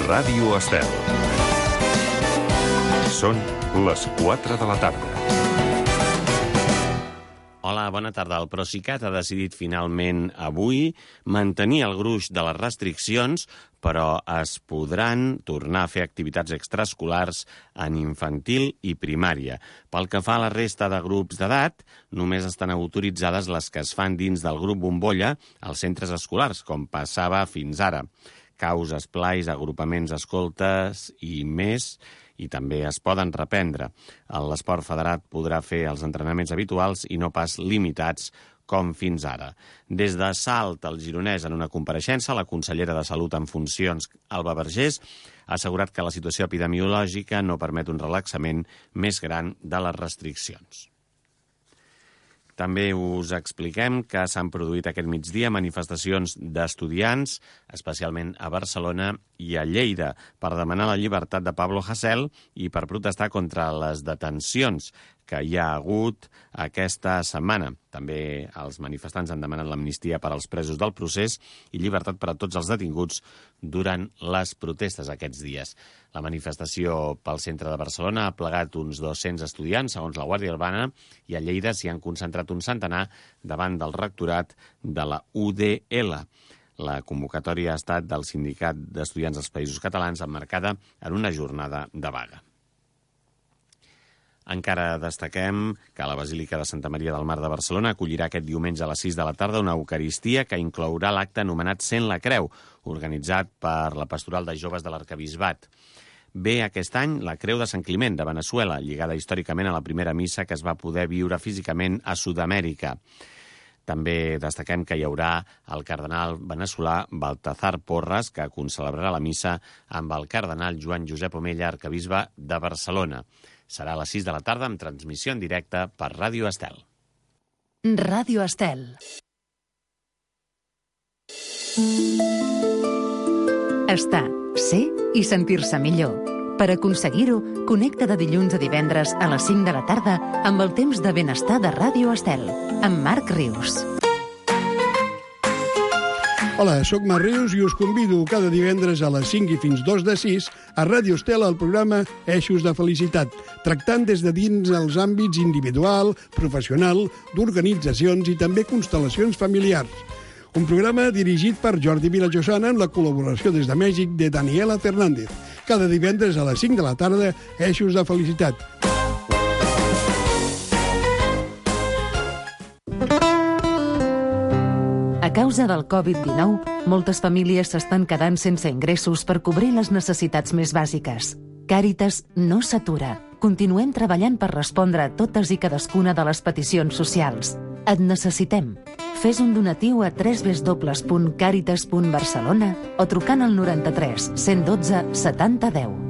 Ràdio Estel. Són les 4 de la tarda. Hola, bona tarda. El Procicat ha decidit finalment avui mantenir el gruix de les restriccions, però es podran tornar a fer activitats extraescolars en infantil i primària. Pel que fa a la resta de grups d'edat, només estan autoritzades les que es fan dins del grup bombolla als centres escolars, com passava fins ara. Caus, esplais, agrupaments, escoltes i més, i també es poden reprendre. L'esport federat podrà fer els entrenaments habituals i no pas limitats com fins ara. Des de Salt, al Gironès, en una compareixença, la consellera de Salut en funcions, Alba Vergés, ha assegurat que la situació epidemiològica no permet un relaxament més gran de les restriccions. També us expliquem que s'han produït aquest migdia manifestacions d'estudiants, especialment a Barcelona i a Lleida, per demanar la llibertat de Pablo Hasél i per protestar contra les detencions que hi ha hagut aquesta setmana. També els manifestants han demanat l'amnistia per als presos del procés i llibertat per a tots els detinguts durant les protestes aquests dies. La manifestació pel centre de Barcelona ha plegat uns 200 estudiants, segons la Guàrdia Urbana, i a Lleida s'hi han concentrat un centenar davant del rectorat de la UDL. La convocatòria ha estat del Sindicat d'Estudiants dels Països Catalans, emmarcada en una jornada de vaga. Encara destaquem que la Basílica de Santa Maria del Mar de Barcelona acollirà aquest diumenge a les 6 de la tarda una eucaristia que inclourà l'acte anomenat Sent la Creu, organitzat per la Pastoral de Joves de l'Arquebisbat. Ve aquest any la Creu de Sant Climent de Veneçuela, lligada històricament a la primera missa que es va poder viure físicament a Sud-amèrica. També destaquem que hi haurà el cardenal veneçolà Baltasar Porras, que concelebrarà la missa amb el cardenal Joan Josep Omella, arquebisbe de Barcelona. Serà a les 6 de la tarda amb transmissió en directe per Ràdio Estel. Ràdio Estel. Estar, ser i sentir-se millor. Per aconseguir-ho, connecta de dilluns a divendres a les 5 de la tarda amb el temps de benestar de Ràdio Estel, amb Marc Rius. Hola, sóc Marc Rius i us convido cada divendres a les 5 i fins 2 de 6 a Ràdio Estel al programa Eixos de Felicitat, tractant des de dins els àmbits individual, professional, d'organitzacions i també constel·lacions familiars. Un programa dirigit per Jordi Vilajosana amb la col·laboració des de Mèxic de Daniela Fernández. Cada divendres a les 5 de la tarda, Eixos de Felicitat. A causa del Covid-19, moltes famílies s'estan quedant sense ingressos per cobrir les necessitats més bàsiques. Càritas no s'atura. Continuem treballant per respondre a totes i cadascuna de les peticions socials. Et necessitem. Fes un donatiu a www.caritas.barcelona o trucant al 93 112 70 10.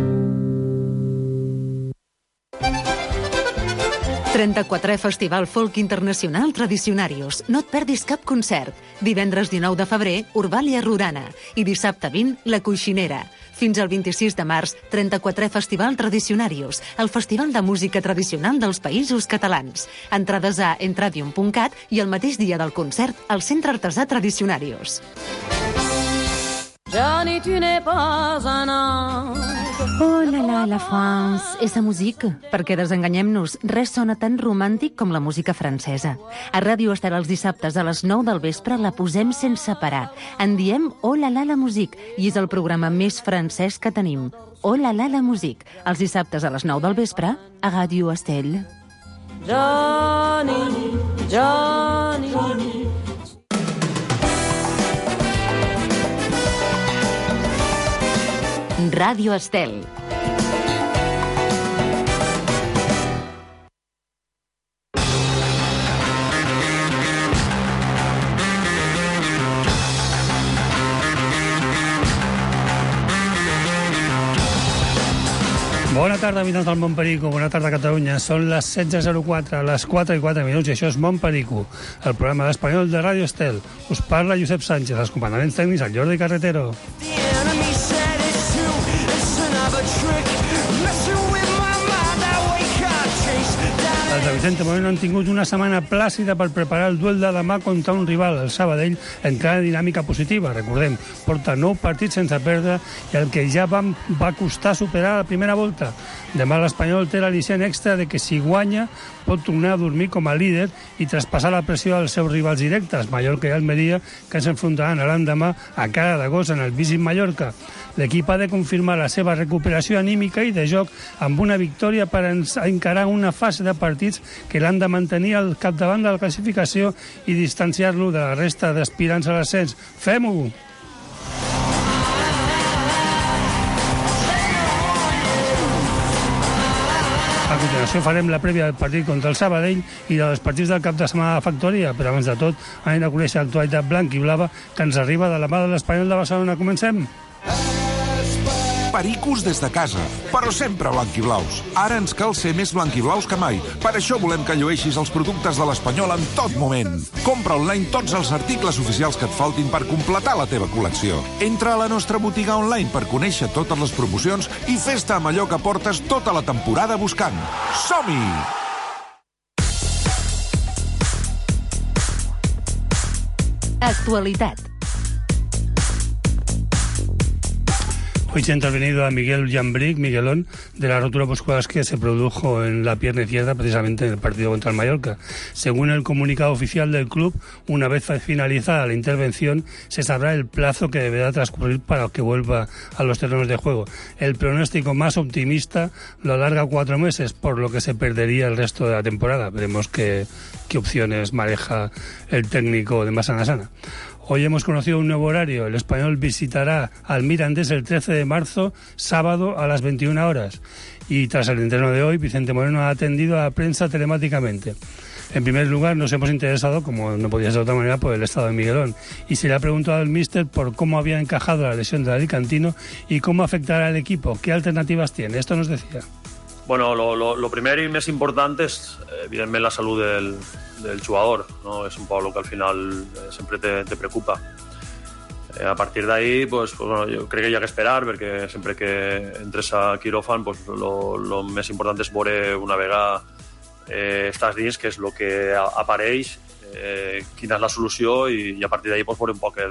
34è Festival Folk Internacional Tradicionarios. No et perdis cap concert. Divendres 19 de febrer, Urbàlia Rurana. I dissabte 20, La Coixinera. Fins al 26 de març, 34è Festival Tradicionarios, el festival de música tradicional dels Països Catalans. Entrades a entradium.cat i el mateix dia del concert al Centre Artesà Tradicionarios. Johnny, tu n'es pas un ange. Oh la la, la France, esa música. Perquè desenganyem-nos, res sona tan romàntic com la música francesa. A Ràdio Estel els dissabtes a les 9 del vespre la posem sense parar. En diem Oh la la, la musique, i és el programa més francès que tenim. Oh la la, la musique, els dissabtes a les 9 del vespre a Ràdio Estel. Johnny, Johnny, Johnny. Ràdio Estel. Bona tarda, habitants del Montperico, bona tarda Catalunya. Són les 16:04, les 4:04 i això és Montperico, el programa d'espanyol de Ràdio Estel. Us parla Josep Sánchez, els comandaments tècnics, el Jordi Carretero. Els de Vicente Moreno han tingut una setmana plàcida per preparar el duel de demà contra un rival, el Sabadell, entrant en dinàmica positiva. Recordem, porta 9 partits sense perdre i el que ja va costar superar la primera volta. Demà l'Espanyol té l'al·licient extra de que si guanya pot tornar a dormir com a líder i traspassar la pressió als seus rivals directes, Mallorca i Almeria, que s'enfrontaran l'endemà a cara de gos en el Visit Mallorca. L'equip ha de confirmar la seva recuperació anímica i de joc amb una victòria per encarar una fase de partits que l'han de mantenir al capdavant de la classificació i distanciar-lo de la resta d'aspirants a l'ascens. Fem-ho! A continuació farem la prèvia del partit contra el Sabadell i dels partits del cap de setmana de Factoria, però abans de tot anem a conèixer l'actualitat blanc i blava que ens arriba de la mà de l'Espanyol de Barcelona. Comencem! Pericos des de casa, però sempre blanquiblaus. Ara ens cal ser més blanquiblaus que mai. Per això volem que llueixis els productes de l'Espanyol en tot moment. Compra online tots els articles oficials que et faltin per completar la teva col·lecció. Entra a la nostra botiga online per conèixer totes les promocions i fes-te amb allò que portes tota la temporada buscant. Som-hi! Actualitat. Hoy se ha intervenido a Miguel Llambric, Miguelón, de la rotura muscular que se produjo en la pierna izquierda precisamente en el partido contra el Mallorca. Según el comunicado oficial del club, una vez finalizada la intervención, se sabrá el plazo que deberá transcurrir para que vuelva a los terrenos de juego. El pronóstico más optimista lo alarga 4 meses, por lo que se perdería el resto de la temporada. Veremos qué opciones maneja el técnico de Masana Sana. Hoy hemos conocido un nuevo horario. El Espanyol visitará al Mirandés el 13 de marzo, sábado a las 21 horas. Y tras el entreno de hoy, Vicente Moreno ha atendido a la prensa telemáticamente. En primer lugar, nos hemos interesado, como no podía ser de otra manera, por el estado de Miguelón. Y se le ha preguntado al míster por cómo había encajado la lesión del alicantino y cómo afectará al equipo. ¿Qué alternativas tiene? Esto nos decía. Bueno, lo primero y más importante es, evidentemente, la salud del jugador, ¿no? Es un poco lo que al final siempre te preocupa. A partir de ahí, pues bueno, yo creo que hi ha que esperar, perquè sempre que entres a quiròfan, pues lo més important és veure una vegada estàs dins, que és el que apareix, quina és la solució, i a partir d'ahí pues, veure un poc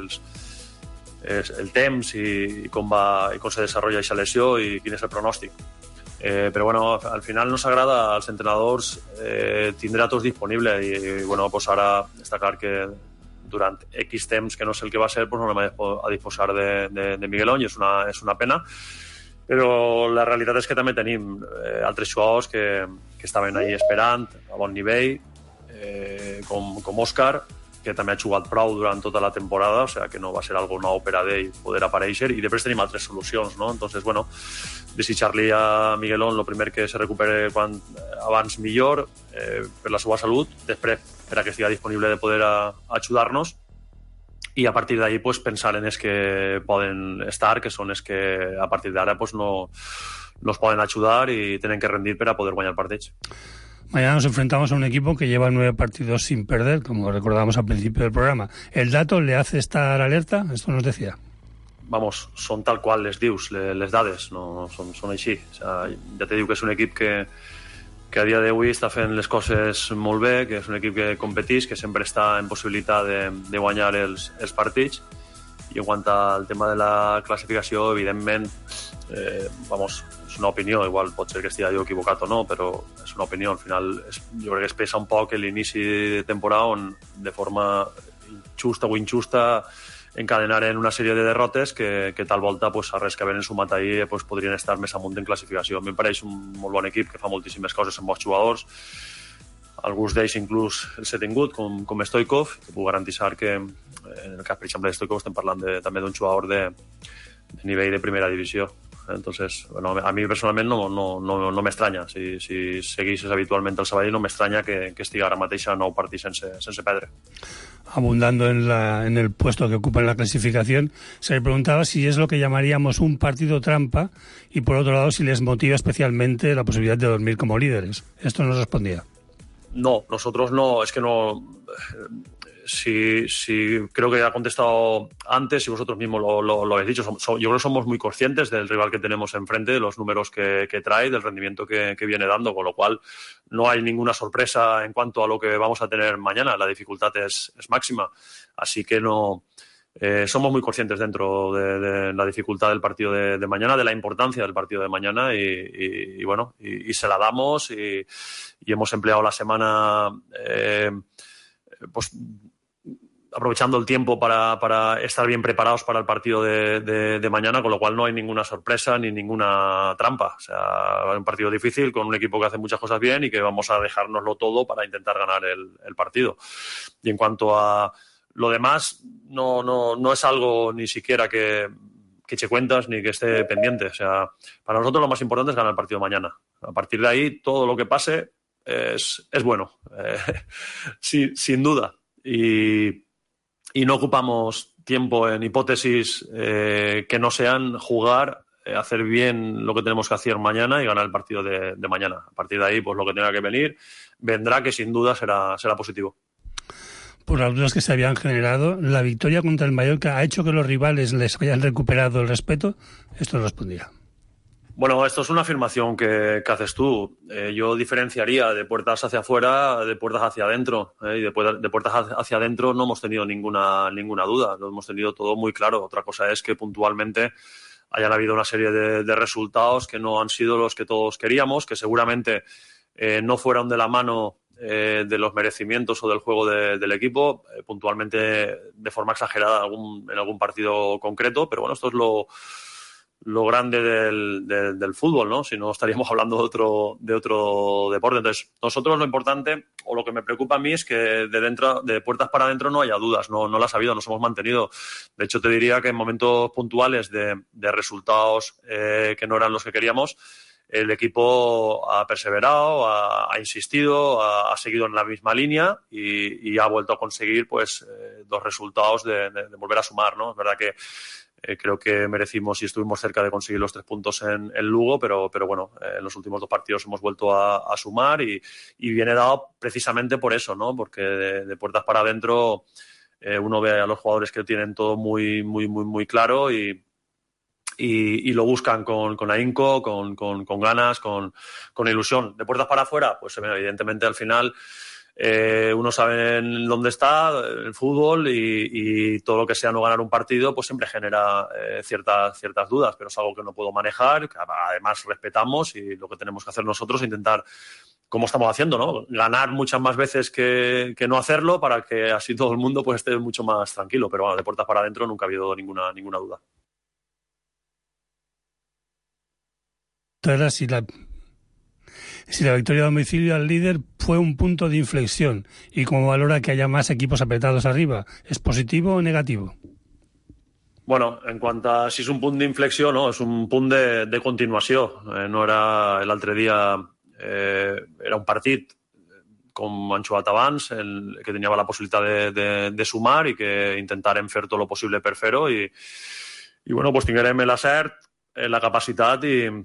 el temps i com se desenvolupa aquesta lesió i quin és el pronòstic. Però bueno, al final nos agrada als entrenadors tindre a tots disponibles i bueno, pues ara està clar que durant X temps, que no sé el que va ser, pues no anem a disposar de Miguelón i és una pena, però la realitat és que també tenim altres jugadors que estaven ahí esperant a bon nivell, com Òscar, que també ha jugat prou durant tota la temporada, o sigui que no va ser algo nou per a ell poder aparèixer, i després tenim altres solucions, no? Entonces, bueno, desitjar-li a Miguelón el primer que se recupere abans millor per la seva salut, després per a que estigui disponible de poder ajudar-nos, i a partir d'ahí pues, pensar en els que poden estar, que són els que a partir d'ara pues, no es poden ajudar i tenen que rendir per a poder guanyar partits. Mañana nos enfrentamos a un equipo que lleva 9 partidos sin perder, como recordábamos al principio del programa. ¿El dato le hace estar alerta? Esto nos decía. Vamos, són tal qual les dius, les dades, no són així. O sea, ja te diu que és un equip que a dia d'avui està fent les coses molt bé, que és un equip que competeix, que sempre està en possibilitat de guanyar els partits. I en quant al tema de la classificació, evidentment, vamos, és una opinió, igual pot ser que estigui jo equivocat o no, però és una opinió. Al final, jo crec que es pesa un poc l'inici de temporada on de forma justa o injusta encadenaren una sèrie de derrotes que tal volta, pues, a res que haveren sumat ahir, pues, podrien estar més amunt en classificació. A mi em pareix un molt bon equip que fa moltíssimes coses amb bons jugadors. Alguns d'ells inclús els he tingut, com Stoikov, que puc garantir que en el cas, per exemple, de Stoikov estem parlant també d'un jugador de nivell de primera divisió. Entonces, bueno, a mi personalment no m'estranya. Si segueixes habitualment el Sabadell, no m'estranya que estigui ara mateix a 9 partits sense perdre. Abundando en el puesto que ocupa en la clasificación, se le preguntaba si es lo que llamaríamos un partido trampa y, por otro lado, si les motiva especialmente la posibilidad de dormir como líderes. Esto nos respondía. No, nosotros no, es que no... creo que ha contestado antes y vosotros mismos lo habéis dicho. Yo creo que somos muy conscientes del rival que tenemos enfrente, de los números que trae, del rendimiento que viene dando, con lo cual no hay ninguna sorpresa en cuanto a lo que vamos a tener mañana. La dificultad es máxima, así que no... somos muy conscientes dentro de la dificultad del partido de mañana, de la importancia del partido de mañana y bueno, y se la damos y hemos empleado la semana pues aprovechando el tiempo para estar bien preparados para el partido de mañana, con lo cual no hay ninguna sorpresa ni ninguna trampa. O sea, un partido difícil con un equipo que hace muchas cosas bien y que vamos a dejárnoslo todo para intentar ganar el partido. Y en cuanto a lo demás, no es algo ni siquiera que eche cuentas ni que esté pendiente. O sea, para nosotros lo más importante es ganar el partido mañana. A partir de ahí, todo lo que pase es bueno, sin duda. Y no ocupamos tiempo en hipótesis que no sean jugar, hacer bien lo que tenemos que hacer mañana y ganar el partido de mañana. A partir de ahí, pues lo que tenga que venir, vendrá, que sin duda será positivo. Por las dudas que se habían generado, ¿la victoria contra el Mallorca ha hecho que los rivales les hayan recuperado el respeto? Esto lo respondía. Bueno, esto es una afirmación que haces tú. Yo diferenciaría de puertas hacia afuera de puertas hacia adentro. Y de puertas hacia adentro no hemos tenido ninguna duda. Lo hemos tenido todo muy claro. Otra cosa es que puntualmente hayan habido una serie de resultados que no han sido los que todos queríamos, que seguramente no fueran de la mano de los merecimientos o del juego del equipo, puntualmente de forma exagerada en algún partido concreto. Pero bueno, esto es lo grande del fútbol, ¿no? Si no, estaríamos hablando de otro deporte. Entonces, nosotros lo importante, o lo que me preocupa a mí, es que de puertas para adentro no haya dudas, no las ha habido, nos hemos mantenido. De hecho, te diría que en momentos puntuales de resultados que no eran los que queríamos, el equipo ha perseverado, ha insistido, ha seguido en la misma línea y ha vuelto a conseguir pues 2 resultados de volver a sumar, ¿no? Es verdad que creo que merecimos y estuvimos cerca de conseguir los 3 puntos en Lugo, pero bueno, en los últimos 2 partidos hemos vuelto a sumar y viene dado precisamente por eso, ¿no? Porque de puertas para adentro uno ve a los jugadores que tienen todo muy, muy, muy, muy claro y lo buscan con ahínco, con ganas, con ilusión. De puertas para afuera, pues evidentemente al final uno sabe en dónde está el fútbol y todo lo que sea no ganar un partido pues siempre genera ciertas dudas, pero es algo que no puedo manejar, que además respetamos, y lo que tenemos que hacer nosotros es intentar, como estamos haciendo, ¿no? Ganar muchas más veces que no hacerlo, para que así todo el mundo pues esté mucho más tranquilo. Pero bueno, de puertas para adentro nunca ha habido ninguna duda. Ahora, si la victoria a domicilio al líder fue un punto de inflexión, y cómo valora que haya más equipos apretados arriba, ¿es positivo o negativo? Bueno, en cuanto a si és un punt d'inflexió, no, és un punt de continuació. No era l'altre dia, era un partit, com han jugat abans, que tenia la possibilitat de sumar i que intentarem fer tot el possible per fer-ho i bueno, pues tinguem l'acert, la capacitat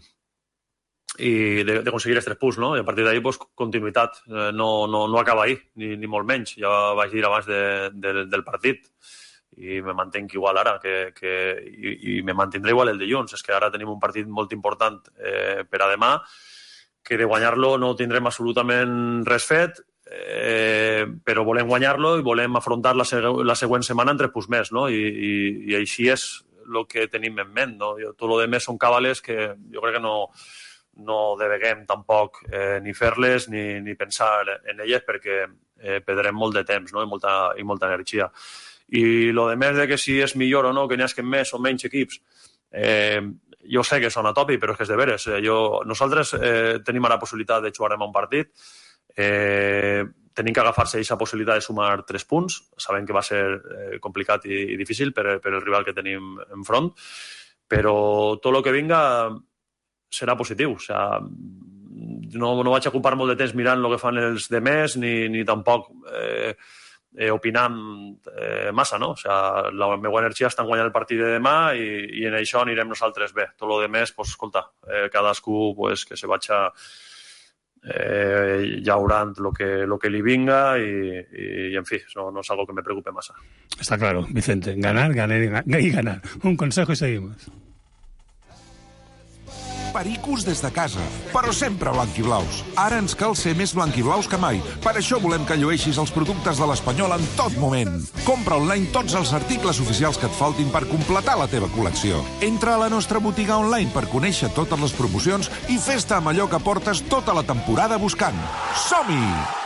i de conseguir els 3 punts, no? I a partir d'ahí, pues, continuïtat. No acaba ahí, ni molt menys. Ja vaig dir abans del partit i me mantenc igual ara, i me mantindré igual el dilluns. És que ara tenim un partit molt important per a demà, que de guanyar-lo no tindrem absolutament res fet, però volem guanyar-lo i volem afrontar la següent setmana en 3 punts més, no? I així és el que tenim en ment, no? Tot el demés són càbales que jo crec que no deveguem tampoc ni fer-les ni pensar en elles, perquè perdrem molt de temps, no? I molta energia. I el de més de que si és millor o no que n'hi hagi més o menys equips, jo sé que sona tòpic, però és que és de veres. Nosaltres tenim ara la possibilitat de jugar un partit, tenim que agafar-se aquesta possibilitat de sumar 3 punts. Sabem que va ser complicat i difícil per el rival que tenim enfront, però tot el que vinga serà positiu. O sigui, no vaig ocupar molt de temps mirant el que fan els demés ni tampoc opinant massa, no? O sigui, la meva energia està en guanyar el partit de demà i en això anirem nosaltres bé. Tot el demés, pues, escolta, cadascú pues, que se vaig ja veuran lo que li vinga i en fi, no és algo que me preocupe massa. Está claro, Vicente, ganar y ganar. Un consejo y seguimos. Pericos des de casa, però sempre blanc i blaus. Ara ens cal ser més blanc i blaus que mai. Per això volem que llueixis els productes de l'Espanyol en tot moment. Compra online tots els articles oficials que et faltin per completar la teva col·lecció. Entra a la nostra botiga online per conèixer totes les promocions i fes-te amb allò que portes tota la temporada buscant. Som-hi!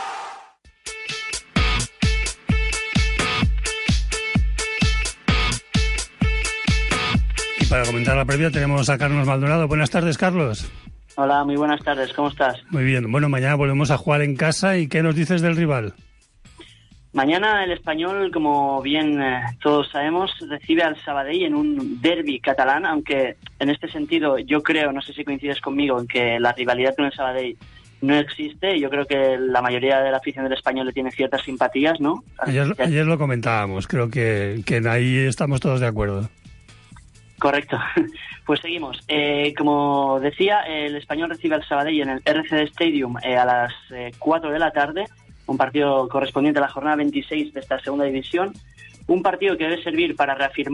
Para comentar la previa tenemos a Carlos Maldonado. Buenas tardes, Carlos. Hola, muy buenas tardes. ¿Cómo estás? Muy bien. Bueno, mañana volvemos a jugar en casa. ¿Y qué nos dices del rival? Mañana el Español, como bien todos sabemos, recibe al Sabadell en un derbi catalán, aunque en este sentido yo creo, no sé si coincides conmigo, en que la rivalidad con el Sabadell no existe. Yo creo que la mayoría de la afición del Español le tiene ciertas simpatías, ¿no? Ayer lo comentábamos. Creo que ahí estamos todos de acuerdo. Correcto. Pues seguimos. Como decía, el Español recibe al Sabadell en el RCD Stadium a las 4 de la tarde, un partido correspondiente a la jornada 26 de esta segunda división, un partido que debe servir para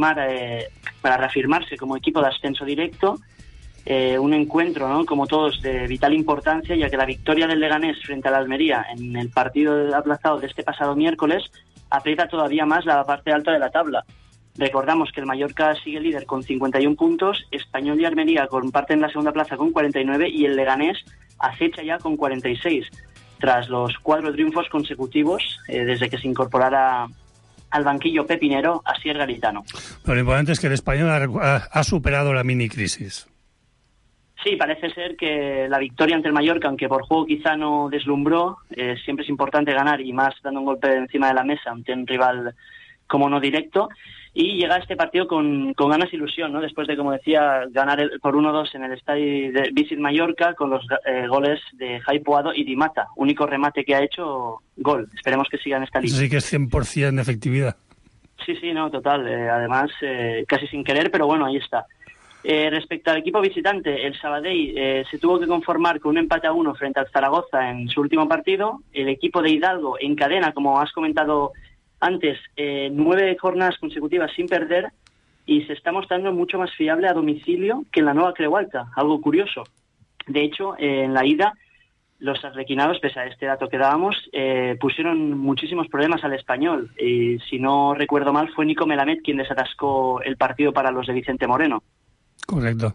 reafirmarse como equipo de ascenso directo, un encuentro, ¿no?, como todos, de vital importancia, ya que la victoria del Leganés frente al Almería en el partido aplazado de este pasado miércoles aprieta todavía más la parte alta de la tabla. Recordamos que el Mallorca sigue líder con 51 puntos, Español y Almería comparten la segunda plaza con 49 y el Leganés acecha ya con 46, tras los 4 triunfos consecutivos desde que se incorporara al banquillo pepinero Asier Garitano. Lo importante es que el Español ha superado la mini crisis. Sí, parece ser que la victoria ante el Mallorca, aunque por juego quizá no deslumbró, siempre es importante ganar, y más dando un golpe encima de la mesa ante un rival como no directo. Y llega a este partido con ganas e ilusión, ¿no? Después de, como decía, ganar por 1-2 en el estadio de Visit Mallorca con los goles de Jai Puado y Di Mata. Único remate que ha hecho, gol. Esperemos que siga en esta línea. Eso sí que es 100% de efectividad. Sí, no, total. Además, casi sin querer, pero bueno, ahí está. Respecto al equipo visitante, el Sabadell se tuvo que conformar con un empate a 1 frente al Zaragoza en su último partido. El equipo de Hidalgo encadena, como has comentado antes, 9 jornadas consecutivas sin perder y se está mostrando mucho más fiable a domicilio que en la Nueva Creu Alta, algo curioso. De hecho, en la ida, los arlequinados, pese a este dato que dábamos, pusieron muchísimos problemas al Español. Y si no recuerdo mal, fue Nico Melamed quien desatascó el partido para los de Vicente Moreno. Correcto.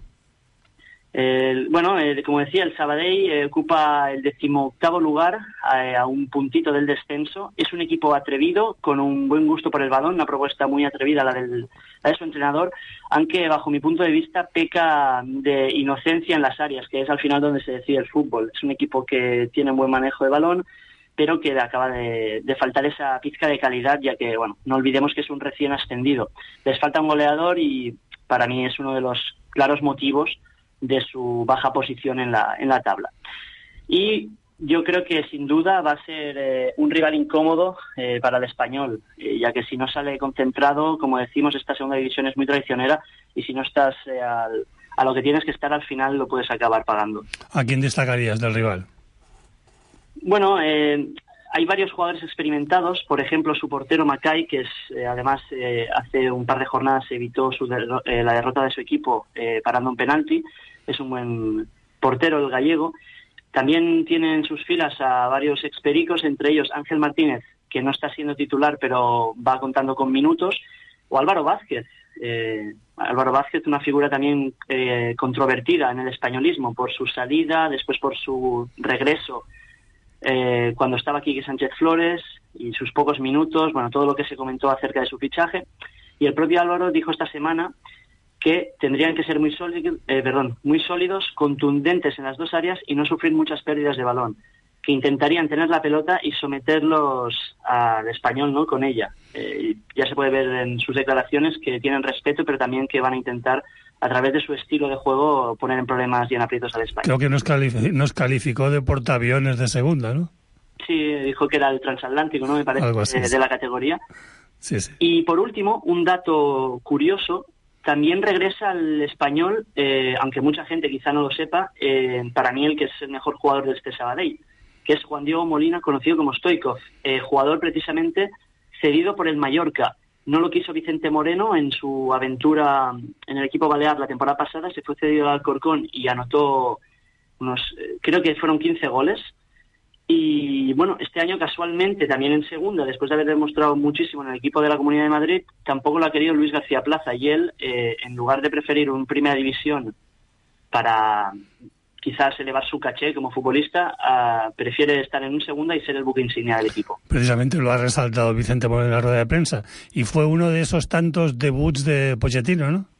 Como decía, el Sabadell ocupa el 18º lugar a un puntito del descenso. Es un equipo atrevido, con un buen gusto por el balón, una propuesta muy atrevida la de su entrenador, aunque bajo mi punto de vista peca de inocencia en las áreas, que es al final donde se decide el fútbol. Es un equipo que tiene un buen manejo de balón, pero que le acaba de faltar esa pizca de calidad, ya que, no olvidemos que es un recién ascendido. Les falta un goleador y para mí es uno de los claros motivos de su baja posición en la tabla. Y yo creo que sin duda va a ser un rival incómodo para el Español, ya que si no sale concentrado, como decimos, esta segunda división es muy traicionera y si no estás a lo que tienes que estar al final lo puedes acabar pagando. ¿A quién destacarías del rival? Bueno, hay varios jugadores experimentados, por ejemplo su portero Macay, que además hace un par de jornadas evitó la derrota de su equipo parando un penalti. Es un buen portero el gallego. También tiene en sus filas a varios expericos, entre ellos Ángel Martínez, que no está siendo titular pero va contando con minutos, o Álvaro Vázquez. Álvaro Vázquez, una figura también controvertida en el españolismo por su salida, después por su regreso cuando estaba Quique Sánchez Flores y sus pocos minutos, todo lo que se comentó acerca de su fichaje. Y el propio Álvaro dijo esta semana que tendrían que ser muy sólidos, contundentes en las dos áreas y no sufrir muchas pérdidas de balón, que intentarían tener la pelota y someterlos al Español, ¿no?, con ella. Ya se puede ver en sus declaraciones que tienen respeto, pero también que van a intentar, a través de su estilo de juego, poner en problemas y en aprietos al Español. Creo que nos calificó de portaaviones de segunda, ¿no? Sí, dijo que era el transatlántico, ¿no?, me parece, algo así, de la categoría. Sí. Y por último, un dato curioso: también regresa al Español, aunque mucha gente quizá no lo sepa, para mí el que es el mejor jugador de este Sabadell, que es Juan Diego Molina, conocido como Stoichkov, jugador precisamente cedido por el Mallorca. No lo quiso Vicente Moreno en su aventura en el equipo balear la temporada pasada, se fue cedido al Alcorcón y anotó creo que fueron 15 goles. Y bueno, este año casualmente, también en segunda, después de haber demostrado muchísimo en el equipo de la Comunidad de Madrid, tampoco lo ha querido Luis García Plaza, y él, en lugar de preferir un Primera División para quizás elevar su caché como futbolista, prefiere estar en un segunda y ser el buque insignia del equipo. Precisamente lo ha resaltado Vicente Moreno en la rueda de prensa, y fue uno de esos tantos debuts de Pochettino, ¿no?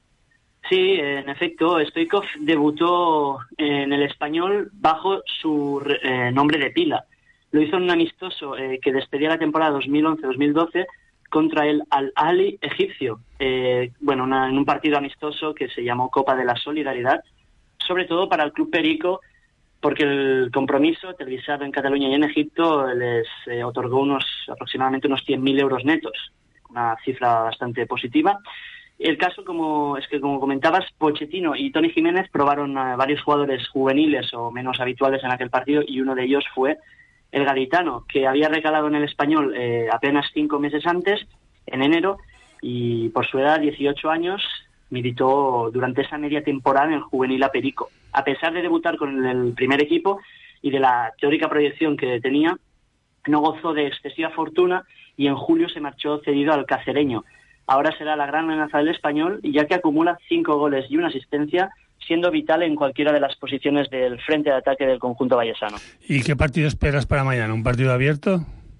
Sí, en efecto, Stoichkov debutó en el Español bajo su nombre de pila. Lo hizo en un amistoso que despedía la temporada 2011-2012 contra el Al-Ahly egipcio. En un partido amistoso que se llamó Copa de la Solidaridad, sobre todo para el Club Perico, porque el compromiso televisado en Cataluña y en Egipto les otorgó aproximadamente unos 100.000 euros netos, una cifra bastante positiva. El caso como comentabas, Pochettino y Toni Jiménez probaron a varios jugadores juveniles o menos habituales en aquel partido, y uno de ellos fue el gaditano, que había recalado en el Español apenas 5 meses antes, en enero, y por su edad, 18 años, militó durante esa media temporada en el juvenil a Perico. A pesar de debutar con el primer equipo y de la teórica proyección que tenía, no gozó de excesiva fortuna y en julio se marchó cedido al Cacereño. Ahora será la gran amenaza del Español, ya que acumula 5 goles y una asistencia, siendo vital en cualquiera de las posiciones del frente de ataque del conjunto vallesano. ¿Y qué partido esperas para mañana? ¿Un partido abierto?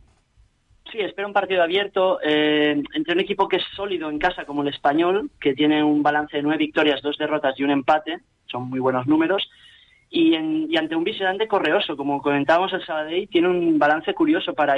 Sí, espero un partido abierto entre un equipo que es sólido en casa como el Español, que tiene un balance de 9 victorias, 2 derrotas y un empate, son muy buenos números, y ante un visitante correoso, como comentábamos, el Sabadell tiene un balance curioso para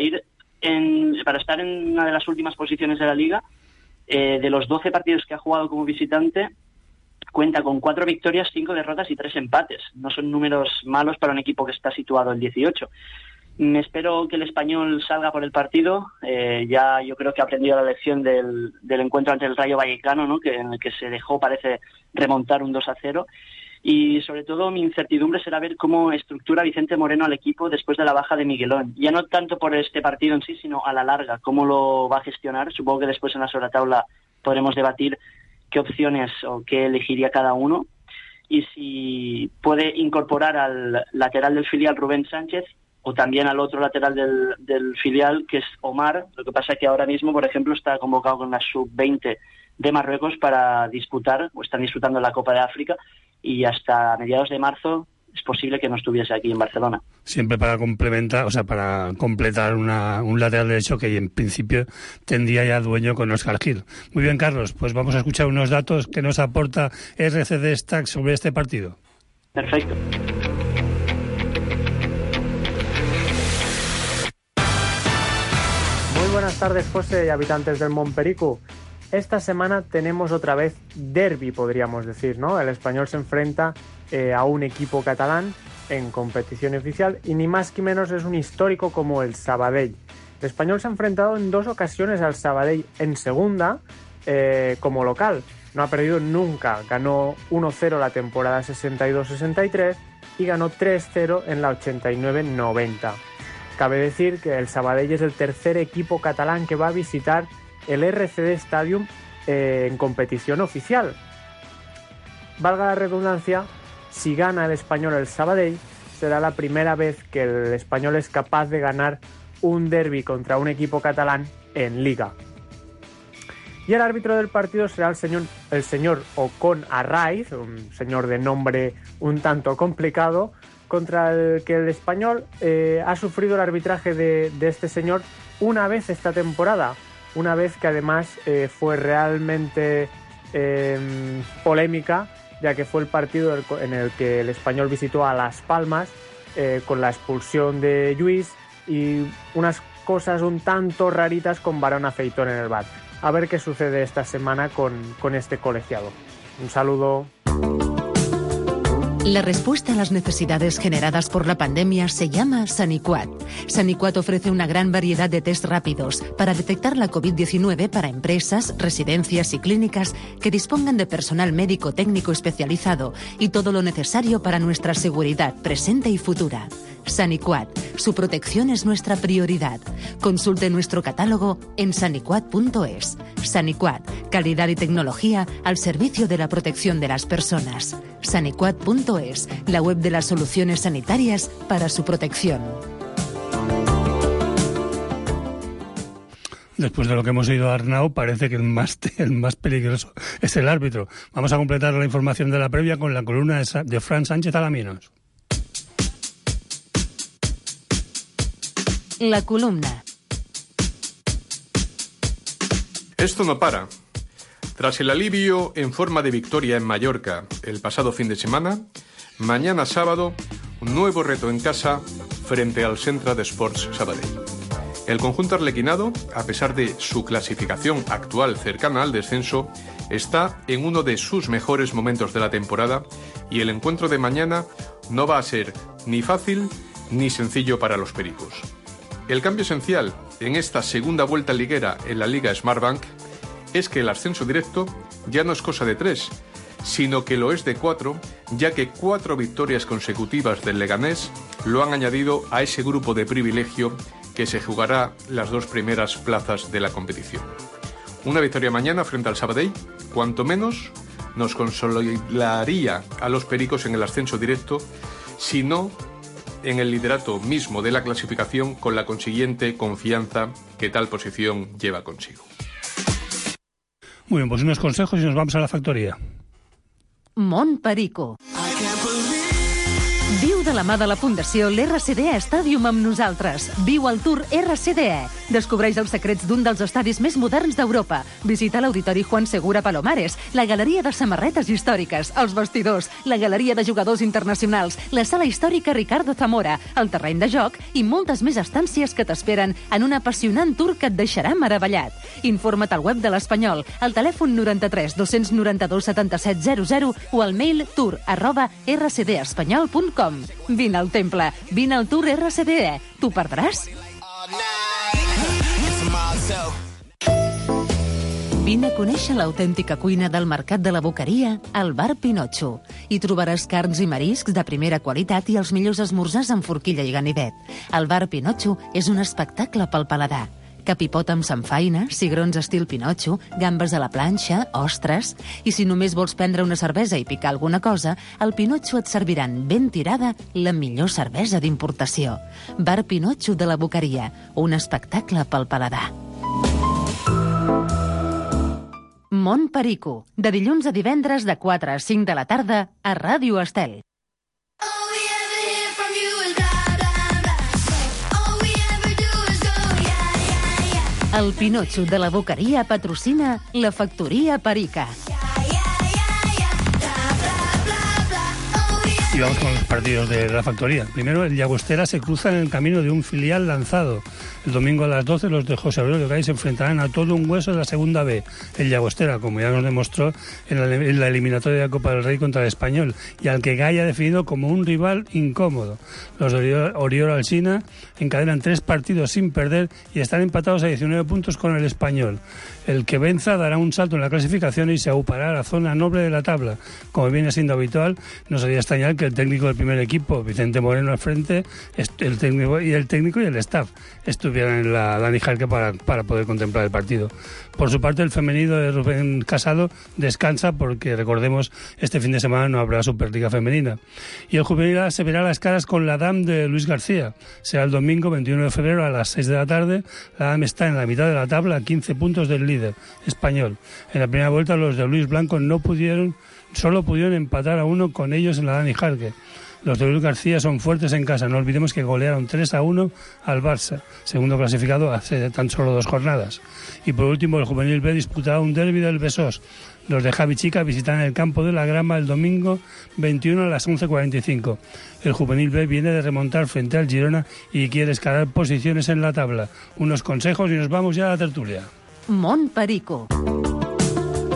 estar en una de las últimas posiciones de la Liga. De los 12 partidos que ha jugado como visitante, cuenta con 4 victorias, 5 derrotas y 3 empates. No son números malos para un equipo que está situado en 18. Me espero que el Español salga por el partido. Ya yo creo que ha aprendido la lección del encuentro ante el Rayo Vallecano, ¿no? En el que se dejó, parece, remontar un 2-0. Y sobre todo mi incertidumbre será ver cómo estructura Vicente Moreno al equipo después de la baja de Miguelón. Ya no tanto por este partido en sí, sino a la larga, cómo lo va a gestionar. Supongo que después en la sobretaula podremos debatir qué opciones o qué elegiría cada uno. Y si puede incorporar al lateral del filial Rubén Sánchez o también al otro lateral del filial, que es Omar. Lo que pasa es que ahora mismo, por ejemplo, está convocado con la sub-20 de Marruecos para disputar, o están disputando la Copa de África, y hasta mediados de marzo es posible que no estuviese aquí en Barcelona. Siempre para complementar, para completar un lateral derecho que en principio tendría ya dueño con Óscar Gil. Muy bien, Carlos, pues vamos a escuchar unos datos que nos aporta RCD Stack sobre este partido. Perfecto. Muy buenas tardes, José y habitantes del Montperico. Esta semana tenemos otra vez derbi, podríamos decir, ¿no? El Español se enfrenta a un equipo catalán en competición oficial y ni más ni menos es un histórico como el Sabadell. El Español se ha enfrentado en 2 ocasiones al Sabadell en segunda como local. No ha perdido nunca. Ganó 1-0 la temporada 62-63 y ganó 3-0 en la 89-90. Cabe decir que el Sabadell es el tercer equipo catalán que va a visitar el RCD Stadium en competición oficial. Valga la redundancia, si gana el Español el Sabadell, será la primera vez que el Español es capaz de ganar un derbi contra un equipo catalán en Liga. Y el árbitro del partido será el señor Ocon Arraiz, un señor de nombre un tanto complicado, contra el que el Español ha sufrido el arbitraje de este señor una vez esta temporada. Una vez que además fue realmente polémica, ya que fue el partido en el que el Español visitó a Las Palmas con la expulsión de Lluís y unas cosas un tanto raritas con Barón Afeitón en el VAR. A ver qué sucede esta semana con este colegiado. Un saludo. La respuesta a las necesidades generadas por la pandemia se llama Saniquat. Saniquat ofrece una gran variedad de test rápidos para detectar la COVID-19 para empresas, residencias y clínicas que dispongan de personal médico técnico especializado y todo lo necesario para nuestra seguridad presente y futura. Saniquat. Su protección es nuestra prioridad. Consulte nuestro catálogo en saniquat.es. Saniquat, calidad y tecnología al servicio de la protección de las personas. Saniquat.es, la web de las soluciones sanitarias para su protección. Después de lo que hemos oído a Arnau, parece que el más peligroso es el árbitro. Vamos a completar la información de la previa con la columna de Fran Sánchez Alaminos. La columna. Esto no para. Tras el alivio en forma de victoria en Mallorca el pasado fin de semana, mañana sábado, un nuevo reto en casa frente al Centre d'Esports Sabadell. El conjunto arlequinado, a pesar de su clasificación actual cercana al descenso, está en uno de sus mejores momentos de la temporada y el encuentro de mañana no va a ser ni fácil ni sencillo para los pericos. El cambio esencial en esta segunda vuelta liguera en la Liga Smartbank es que el ascenso directo ya no es cosa de 3, sino que lo es de 4, ya que 4 victorias consecutivas del Leganés lo han añadido a ese grupo de privilegio que se jugará las 2 primeras plazas de la competición. Una victoria mañana frente al Sabadell, cuanto menos, nos consolidaría a los pericos en el ascenso directo, si no en el liderato mismo de la clasificación, con la consiguiente confianza que tal posición lleva consigo. Muy bien, pues unos consejos y nos vamos a la factoría. Mont Perico. Viu de la mà de la Fundació l'RCDE Stadium amb nosaltres. Viu el Tour RCDE. Descobreix els secrets d'un dels estadis més moderns d'Europa. Visita l'Auditori Juan Segura Palomares, la Galeria de Samarretes Històriques, els vestidors, la Galeria de Jugadors Internacionals, la Sala Històrica Ricardo Zamora, el terreny de joc i moltes més estàncies que t'esperen en un apassionant tour que et deixarà meravellat. Informa't al web de l'Espanyol, al telèfon 93 292 77 00 o al mail tour@rcdespanyol.com. Vine al temple, vine al Tour RCDE. T'ho perdràs? Vine a conèixer l'autèntica cuina del Mercat de la Boqueria al Bar Pinotxo. Hi trobaràs carns i mariscs de primera qualitat i els millors esmorzars amb forquilla i ganivet. El Bar Pinotxo és un espectacle pel paladar. Capipot amb samfaina, cigrons estil Pinotxo, gambes a la planxa, ostres... I si només vols prendre una cervesa i picar alguna cosa, al Pinotxo et serviran ben tirada la millor cervesa d'importació. Bar Pinotxo de la Boqueria, un espectacle pel paladar. Mont Perico, de dilluns a divendres de 4 a 5 de la tarda a Ràdio Estel. El Pinotxo de la Boqueria patrocina la Factoría Perica. Y vamos con los partidos de la factoría. Primero, el Llagostera se cruza en el camino de un filial lanzado. El domingo a las 12 los de José Aurelio Gay se enfrentarán a todo un hueso de la segunda B. El Llagostera, como ya nos demostró en la eliminatoria de la Copa del Rey contra el Español, y al que Gay ha definido como un rival incómodo. Los de Oriol Alsina encadenan 3 partidos sin perder y están empatados a 19 puntos con el Español. El que venza dará un salto en la clasificación y se aupará a la zona noble de la tabla. Como viene siendo habitual, no sería extrañar que el técnico del primer equipo, Vicente Moreno al frente, el técnico y el staff estuvieran en la Dani Jarque para poder contemplar el partido. Por su parte, el femenino de Rubén Casado descansa porque, recordemos, este fin de semana no habrá Superliga Femenina. Y el juvenil se verá las caras con la DAM de Luis García. Será el domingo 21 de febrero a las 6 de la tarde. La DAM está en la mitad de la tabla a 15 puntos del líder español. En la primera vuelta los de Luis Blanco solo pudieron empatar a 1 con ellos en la Dani Jarque. Los de Luis García son fuertes en casa. No olvidemos que golearon 3-1 al Barça, segundo clasificado hace tan solo 2 jornadas. Y por último, el Juvenil B disputará un derbi del Besós. Los de Javi Chica visitarán el campo de la Grama el domingo 21 a las 11:45. El Juvenil B viene de remontar frente al Girona y quiere escalar posiciones en la tabla. Unos consejos y nos vamos ya a la tertulia. Mont Perico.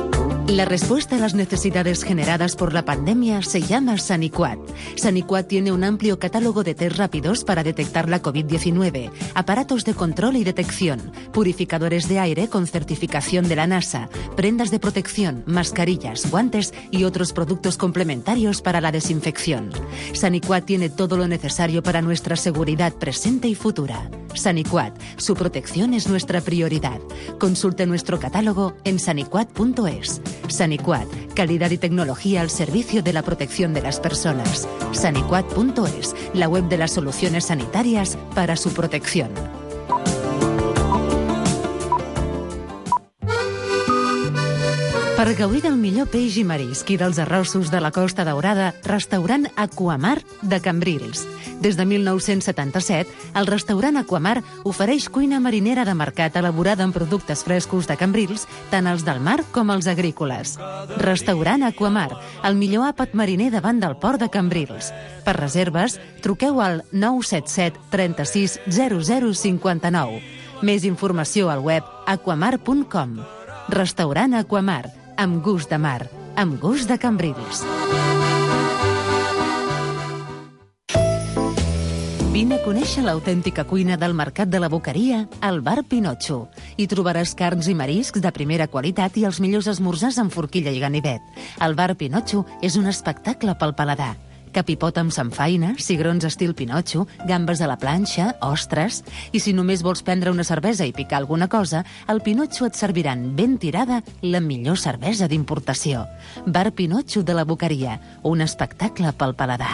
La respuesta a las necesidades generadas por la pandemia se llama Saniquat. Saniquat tiene un amplio catálogo de test rápidos para detectar la COVID-19, aparatos de control y detección, purificadores de aire con certificación de la NASA, prendas de protección, mascarillas, guantes y otros productos complementarios para la desinfección. Saniquat tiene todo lo necesario para nuestra seguridad presente y futura. Saniquat, su protección es nuestra prioridad. Consulte nuestro catálogo en saniquat.es. Saniquat, calidad y tecnología al servicio de la protección de las personas. Saniquat.es, la web de las soluciones sanitarias para su protección. Per gaudir del millor peix i marisc i dels arrossos de la Costa Daurada, restaurant Aquamar de Cambrils. Des de 1977, el restaurant Aquamar ofereix cuina marinera de mercat elaborada amb productes frescos de Cambrils, tant els del mar com els agrícoles. Restaurant Aquamar, el millor àpat mariner davant del port de Cambrils. Per reserves, truqueu al 977 36 0059. Més informació al web aquamar.com. Restaurant Aquamar, amb gust de mar, amb gust de Cambrils. Vine a conèixer l'autèntica cuina del Mercat de la Boqueria al Bar Pinotxo. Hi trobaràs carns i mariscs de primera qualitat i els millors esmorzars amb forquilla i ganivet. El Bar Pinotxo és un espectacle pel paladar. Capipot amb samfaina, cigrons estil Pinotxo, gambes a la planxa, ostres... I si només vols prendre una cervesa i picar alguna cosa, al Pinotxo et serviran ben tirada la millor cervesa d'importació. Bar Pinotxo de la Boqueria, un espectacle pel paladar.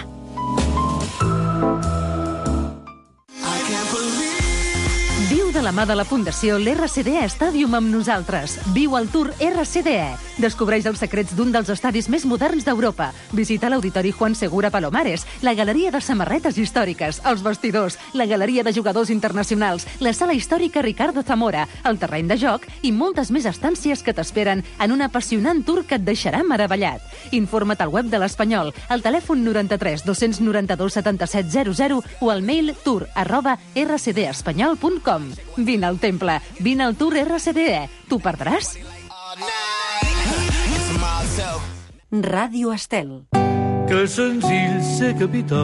Viu de la mà de la Fundació l'RCDE Stadium amb nosaltres. Viu el Tour RCDE. Descobreix els secrets d'un dels estadis més moderns d'Europa. Visita l'Auditori Juan Segura Palomares, la Galeria de Samarretes Històriques, els vestidors, la Galeria de Jugadors Internacionals, la Sala Històrica Ricardo Zamora, el terreny de joc i moltes més estàncies que t'esperen en un apassionant tour que et deixarà meravellat. Informa't al web de l'Espanyol, al telèfon 93 292 7700 o al mail tour@rcdespanyol.com. Vine al temple, vine al Tour RCDE. T'ho perdràs? Ràdio Estel. Que senzill ser capità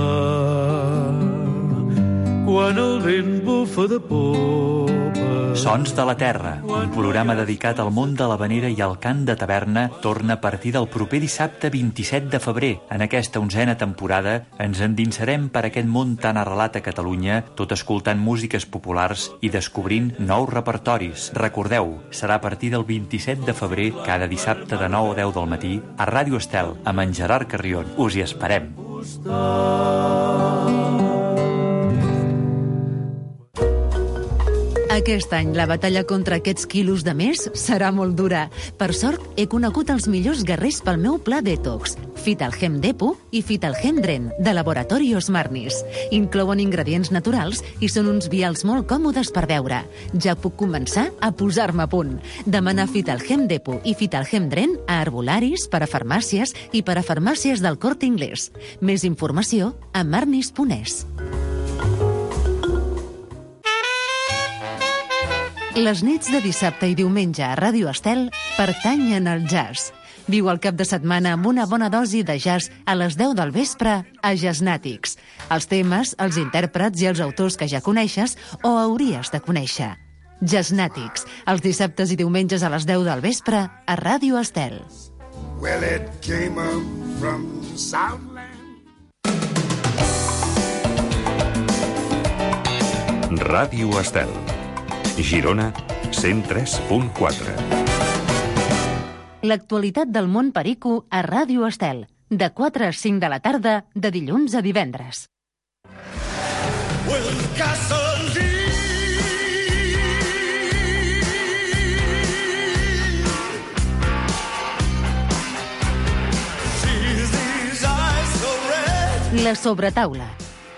quan el vent bufa de popa. Sons de la Terra, un programa dedicat al món de l'havanera i al cant de taverna, torna a partir del proper dissabte 27 de febrer. En aquesta 11a temporada ens endinsarem per aquest món tan arrelat a Catalunya, tot escoltant músiques populars i descobrint nous repertoris. Recordeu, serà a partir del 27 de febrer, cada dissabte de 9 a 10 del matí, a Ràdio Estel, amb en Gerard Carrion. Us hi esperem. Aquest any la batalla contra aquests quilos de més serà molt dura. Per sort, he conegut els millors guerrers pel meu pla detox. Fitalgem Depo i Fitalgem Dren, de Laboratorios Marnis. Inclouen ingredients naturals i són uns vials molt còmodes per beure. Ja puc començar a posar-me a punt. Demana Fitalgem Depo i Fitalgem Dren a herbolaris, per a farmàcies i per a farmàcies del Corte Inglés. Més informació a marnis.es. Les nits de dissabte i diumenge a Ràdio Estel pertanyen al jazz. Viu el cap de setmana amb una bona dosi de jazz a les 10 del vespre a Jazznàtics. Els temes, els intèrprets i els autors que ja coneixes o hauries de conèixer. Jazznàtics, els dissabtes i diumenges a les 10 del vespre a Ràdio Estel. Well, it came up from Southland. Ràdio Estel. Girona 103.4. L'actualitat del món perico a Ràdio Estel, de 4 a 5 de la tarda, de dilluns a divendres. La sobretaula.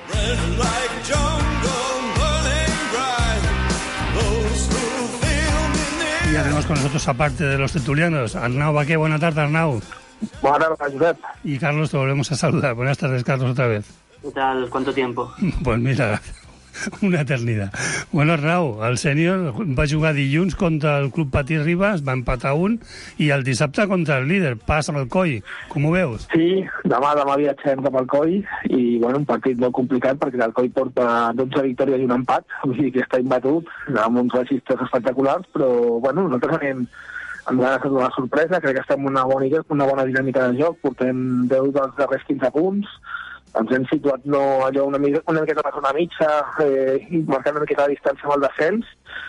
Ya tenemos con nosotros, aparte de los tertulianos, Arnau Baqué. Buenas tardes, Arnau. Buenas tardes, Josep. Y Carlos, te volvemos a saludar. Buenas tardes, Carlos, otra vez. ¿Qué tal? ¿Cuánto tiempo? Pues mira, Una eternitat. Bueno, Arnau, el sènior va jugar dilluns contra el Club Patí Ribas, va empatar 1, i el dissabte contra el líder, Pas Alcoi. Com ho veus? Sí, demà viatgem cap al Alcoi i bueno, un partit molt complicat perquè l'Alcoi porta 12 victòries i un empat, vull dir que està imbatut, amb uns registres espectaculars, però bueno, nosaltres anem amb ganes de donar sorpresa, crec que estem en una bona dinàmica de joc, portem 10 dels darrers 15 punts, ens hem situat allò una miqueta a la zona mitja, marcant una miqueta de distància amb el descens,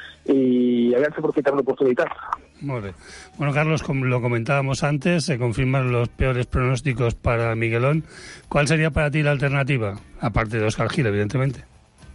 y habían aprofitar l'oportunitat. Molt bé. Bueno, Carlos, como lo comentábamos antes, se confirman los peores pronósticos para Miguelón. ¿Cuál sería para ti la alternativa? Aparte de Óscar Gil, evidentemente.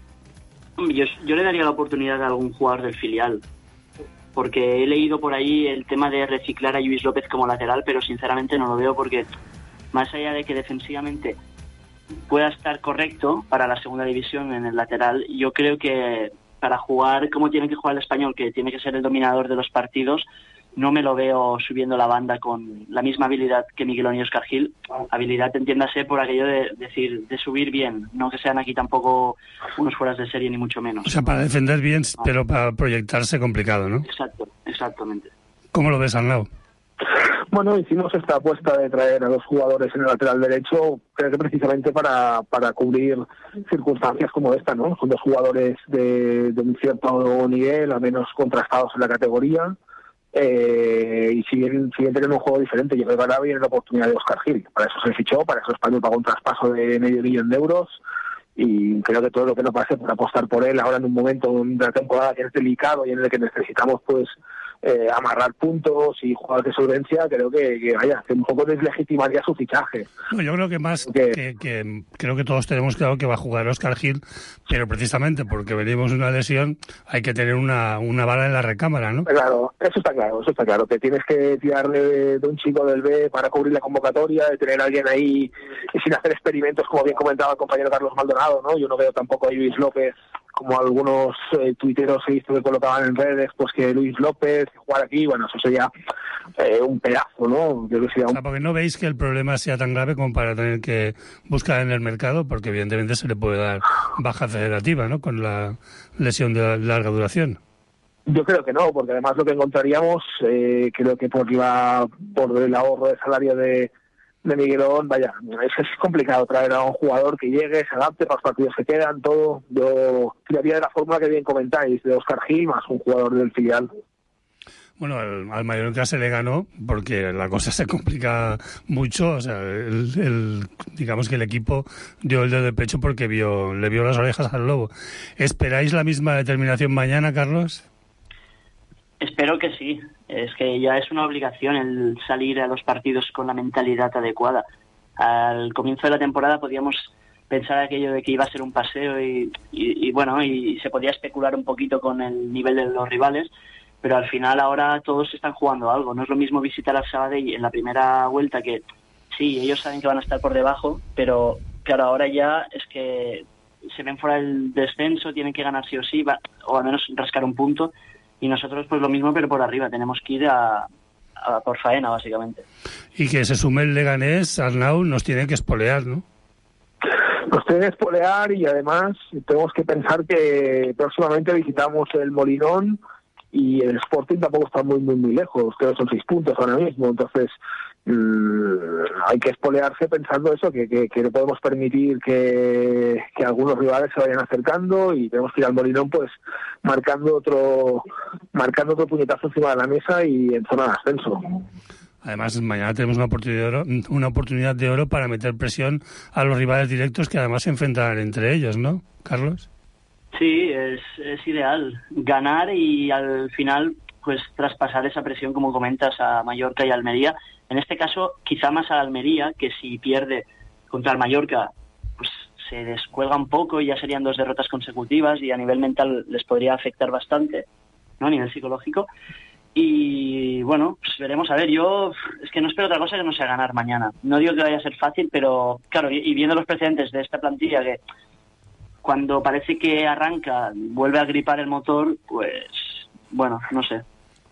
Yo le daría la oportunidad a algún jugador del filial, porque he leído por ahí el tema de reciclar a Lluís López como lateral, pero sinceramente no lo veo, porque más allá de que defensivamente pueda estar correcto para la segunda división en el lateral, yo creo que para jugar como tiene que jugar el Español, que tiene que ser el dominador de los partidos, no me lo veo subiendo la banda con la misma habilidad que Miguelón y Óscar Gil. Habilidad, entiéndase, por aquello de decir, de subir bien, no que sean aquí tampoco unos fueras de serie, ni mucho menos. O sea, para defender bien, pero para proyectarse complicado, ¿no? Exacto, exactamente. ¿Cómo lo ves, Arnau? Bueno, hicimos esta apuesta de traer a los jugadores en el lateral derecho, creo que precisamente para cubrir circunstancias como esta, ¿no? Son dos jugadores de un cierto nivel, al menos contrastados en la categoría, y siguen teniendo un juego diferente. Yo creo que ahora viene la oportunidad de Óscar Gil. Para eso se fichó, para eso España pagó un traspaso de $500,000, y creo que todo lo que nos pase por apostar por él ahora en un momento de la temporada que es delicado y en el que necesitamos pues amarrar puntos y jugar de solvencia, creo que vaya, que un poco deslegitimaría su fichaje. No, yo creo que más que creo que todos tenemos claro que va a jugar Óscar Gil, pero precisamente porque venimos de una lesión hay que tener una bala en la recámara, ¿no? Claro, eso está claro, que tienes que tirar de un chico del B para cubrir la convocatoria, de tener a alguien ahí sin hacer experimentos, como bien comentaba el compañero Carlos Maldonado, ¿no? Yo no veo tampoco a Lluís López, como algunos tuiteros he visto que colocaban en redes, pues que Lluís López jugar aquí, bueno, eso sería un pedazo, ¿no? Yo que o sea, porque no veis que el problema sea tan grave como para tener que buscar en el mercado, porque evidentemente se le puede dar baja federativa, ¿no? Con la lesión de larga duración. Yo creo que no, porque además lo que encontraríamos, creo que por el ahorro de salario de Miguelón, vaya, es complicado traer a un jugador que llegue, se adapte para los partidos que quedan, todo. Yo tiraría de la fórmula que bien comentáis, de Óscar Gil más un jugador del filial. Bueno, al Mallorca se le ganó porque la cosa se complica mucho. O sea, digamos que el equipo dio el dedo de pecho porque le vio las orejas al lobo. ¿Esperáis la misma determinación mañana, Carlos? Espero que sí. Es que ya es una obligación el salir a los partidos con la mentalidad adecuada. Al comienzo de la temporada podíamos pensar aquello de que iba a ser un paseo y bueno, y se podía especular un poquito con el nivel de los rivales, pero al final ahora todos están jugando algo. No es lo mismo visitar al Sabadell en la primera vuelta, que sí, ellos saben que van a estar por debajo, pero claro, ahora ya es que se ven fuera del descenso, tienen que ganar sí o sí, o al menos rascar un punto. Y nosotros pues lo mismo, pero por arriba. Tenemos que ir a por faena, básicamente. Y que se sume el Leganés, Arnau, nos tiene que espolear, ¿no? Nos tiene que espolear, y además tenemos que pensar que próximamente visitamos el Molinón y el Sporting tampoco está muy lejos. Creo que son 6 puntos ahora mismo. Entonces hay que espolearse pensando eso, que no podemos permitir que algunos rivales se vayan acercando, y tenemos que ir al Molinón pues marcando otro puñetazo encima de la mesa y en zona de ascenso. Además, mañana tenemos una oportunidad de oro para meter presión a los rivales directos, que además se enfrentarán entre ellos, ¿no, Carlos? Sí, es ideal ganar y al final pues traspasar esa presión, como comentas, a Mallorca y Almería. En este caso, quizá más a Almería, que si pierde contra el Mallorca, pues se descuelga un poco y ya serían 2 derrotas consecutivas, y a nivel mental les podría afectar bastante, ¿no? A nivel psicológico. Y bueno, pues veremos. A ver, yo es que no espero otra cosa que no sea ganar mañana. No digo que vaya a ser fácil, pero claro, y viendo los precedentes de esta plantilla, que cuando parece que arranca vuelve a gripar el motor, pues bueno, no sé.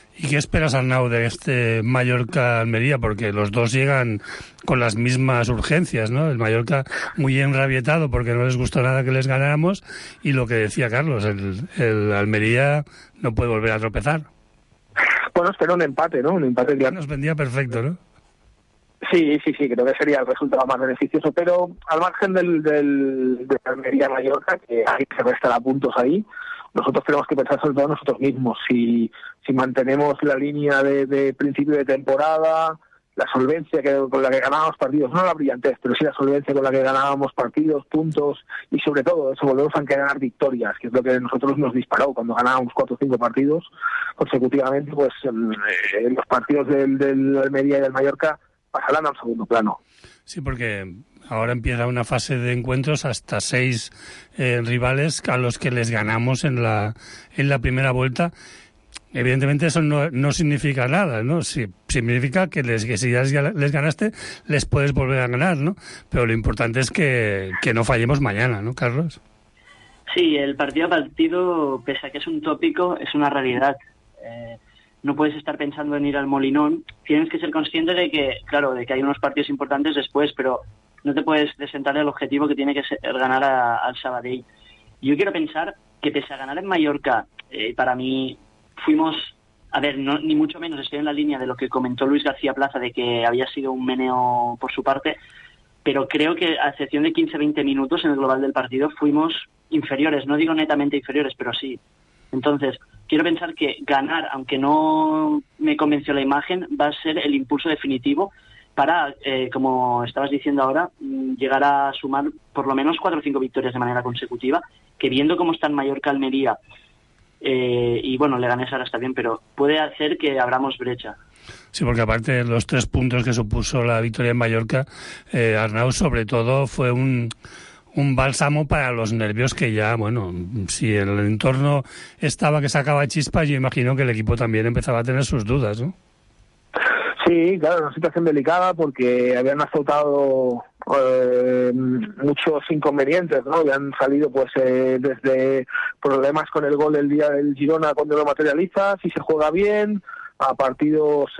¿Y qué esperas, Arnau, de este Mallorca-Almería? Porque los dos llegan con las mismas urgencias, ¿no? El Mallorca muy enrabietado porque no les gustó nada que les ganáramos, y lo que decía Carlos, el Almería no puede volver a tropezar. Bueno, espero un empate, ¿no? Un empate claro. Nos vendía perfecto, ¿no? Sí, creo que sería el resultado más beneficioso, pero al margen de Almería-Mallorca, que ahí se restará puntos ahí, nosotros tenemos que pensar sobre todo nosotros mismos. Si mantenemos la línea de principio de temporada, la solvencia con la que ganábamos partidos, no la brillantez, pero sí la solvencia con la que ganábamos partidos, puntos, y sobre todo eso, volvemos a ganar victorias, que es lo que a nosotros nos disparó cuando ganábamos 4 o 5 partidos consecutivamente, pues los partidos del Almería y del Mallorca pasarán a un segundo plano. Sí, porque ahora empieza una fase de encuentros hasta 6 rivales a los que les ganamos en la primera vuelta. Evidentemente eso no significa nada, ¿no? Sí, significa que si ya les ganaste, les puedes volver a ganar, ¿no? Pero lo importante es que no fallemos mañana, ¿no, Carlos? Sí, el partido a partido, pese a que es un tópico, es una realidad. No puedes estar pensando en ir al Molinón. Tienes que ser consciente de que, claro, de que hay unos partidos importantes después, pero no te puedes desentar el objetivo que tiene que ser ganar al Sabadell. Yo quiero pensar que pese a ganar en Mallorca, para mí fuimos, a ver, no, ni mucho menos estoy en la línea de lo que comentó Luis García Plaza de que había sido un meneo por su parte, pero creo que a excepción de 15-20 minutos en el global del partido fuimos inferiores, no digo netamente inferiores, pero sí. Entonces, quiero pensar que ganar, aunque no me convenció la imagen, va a ser el impulso definitivo para, como estabas diciendo ahora, llegar a sumar por lo menos 4 o 5 victorias de manera consecutiva, que viendo cómo está en Mallorca, Almería, y bueno, Leganés ahora está bien, pero puede hacer que abramos brecha. Sí, porque aparte de los 3 puntos que supuso la victoria en Mallorca, Arnau, sobre todo fue un bálsamo para los nervios que ya, bueno, si el entorno estaba que sacaba chispas, yo imagino que el equipo también empezaba a tener sus dudas, ¿no? Sí, claro, una situación delicada porque habían azotado muchos inconvenientes, ¿no? Habían salido pues desde problemas con el gol el día del Girona cuando lo materializa, si se juega bien, a partidos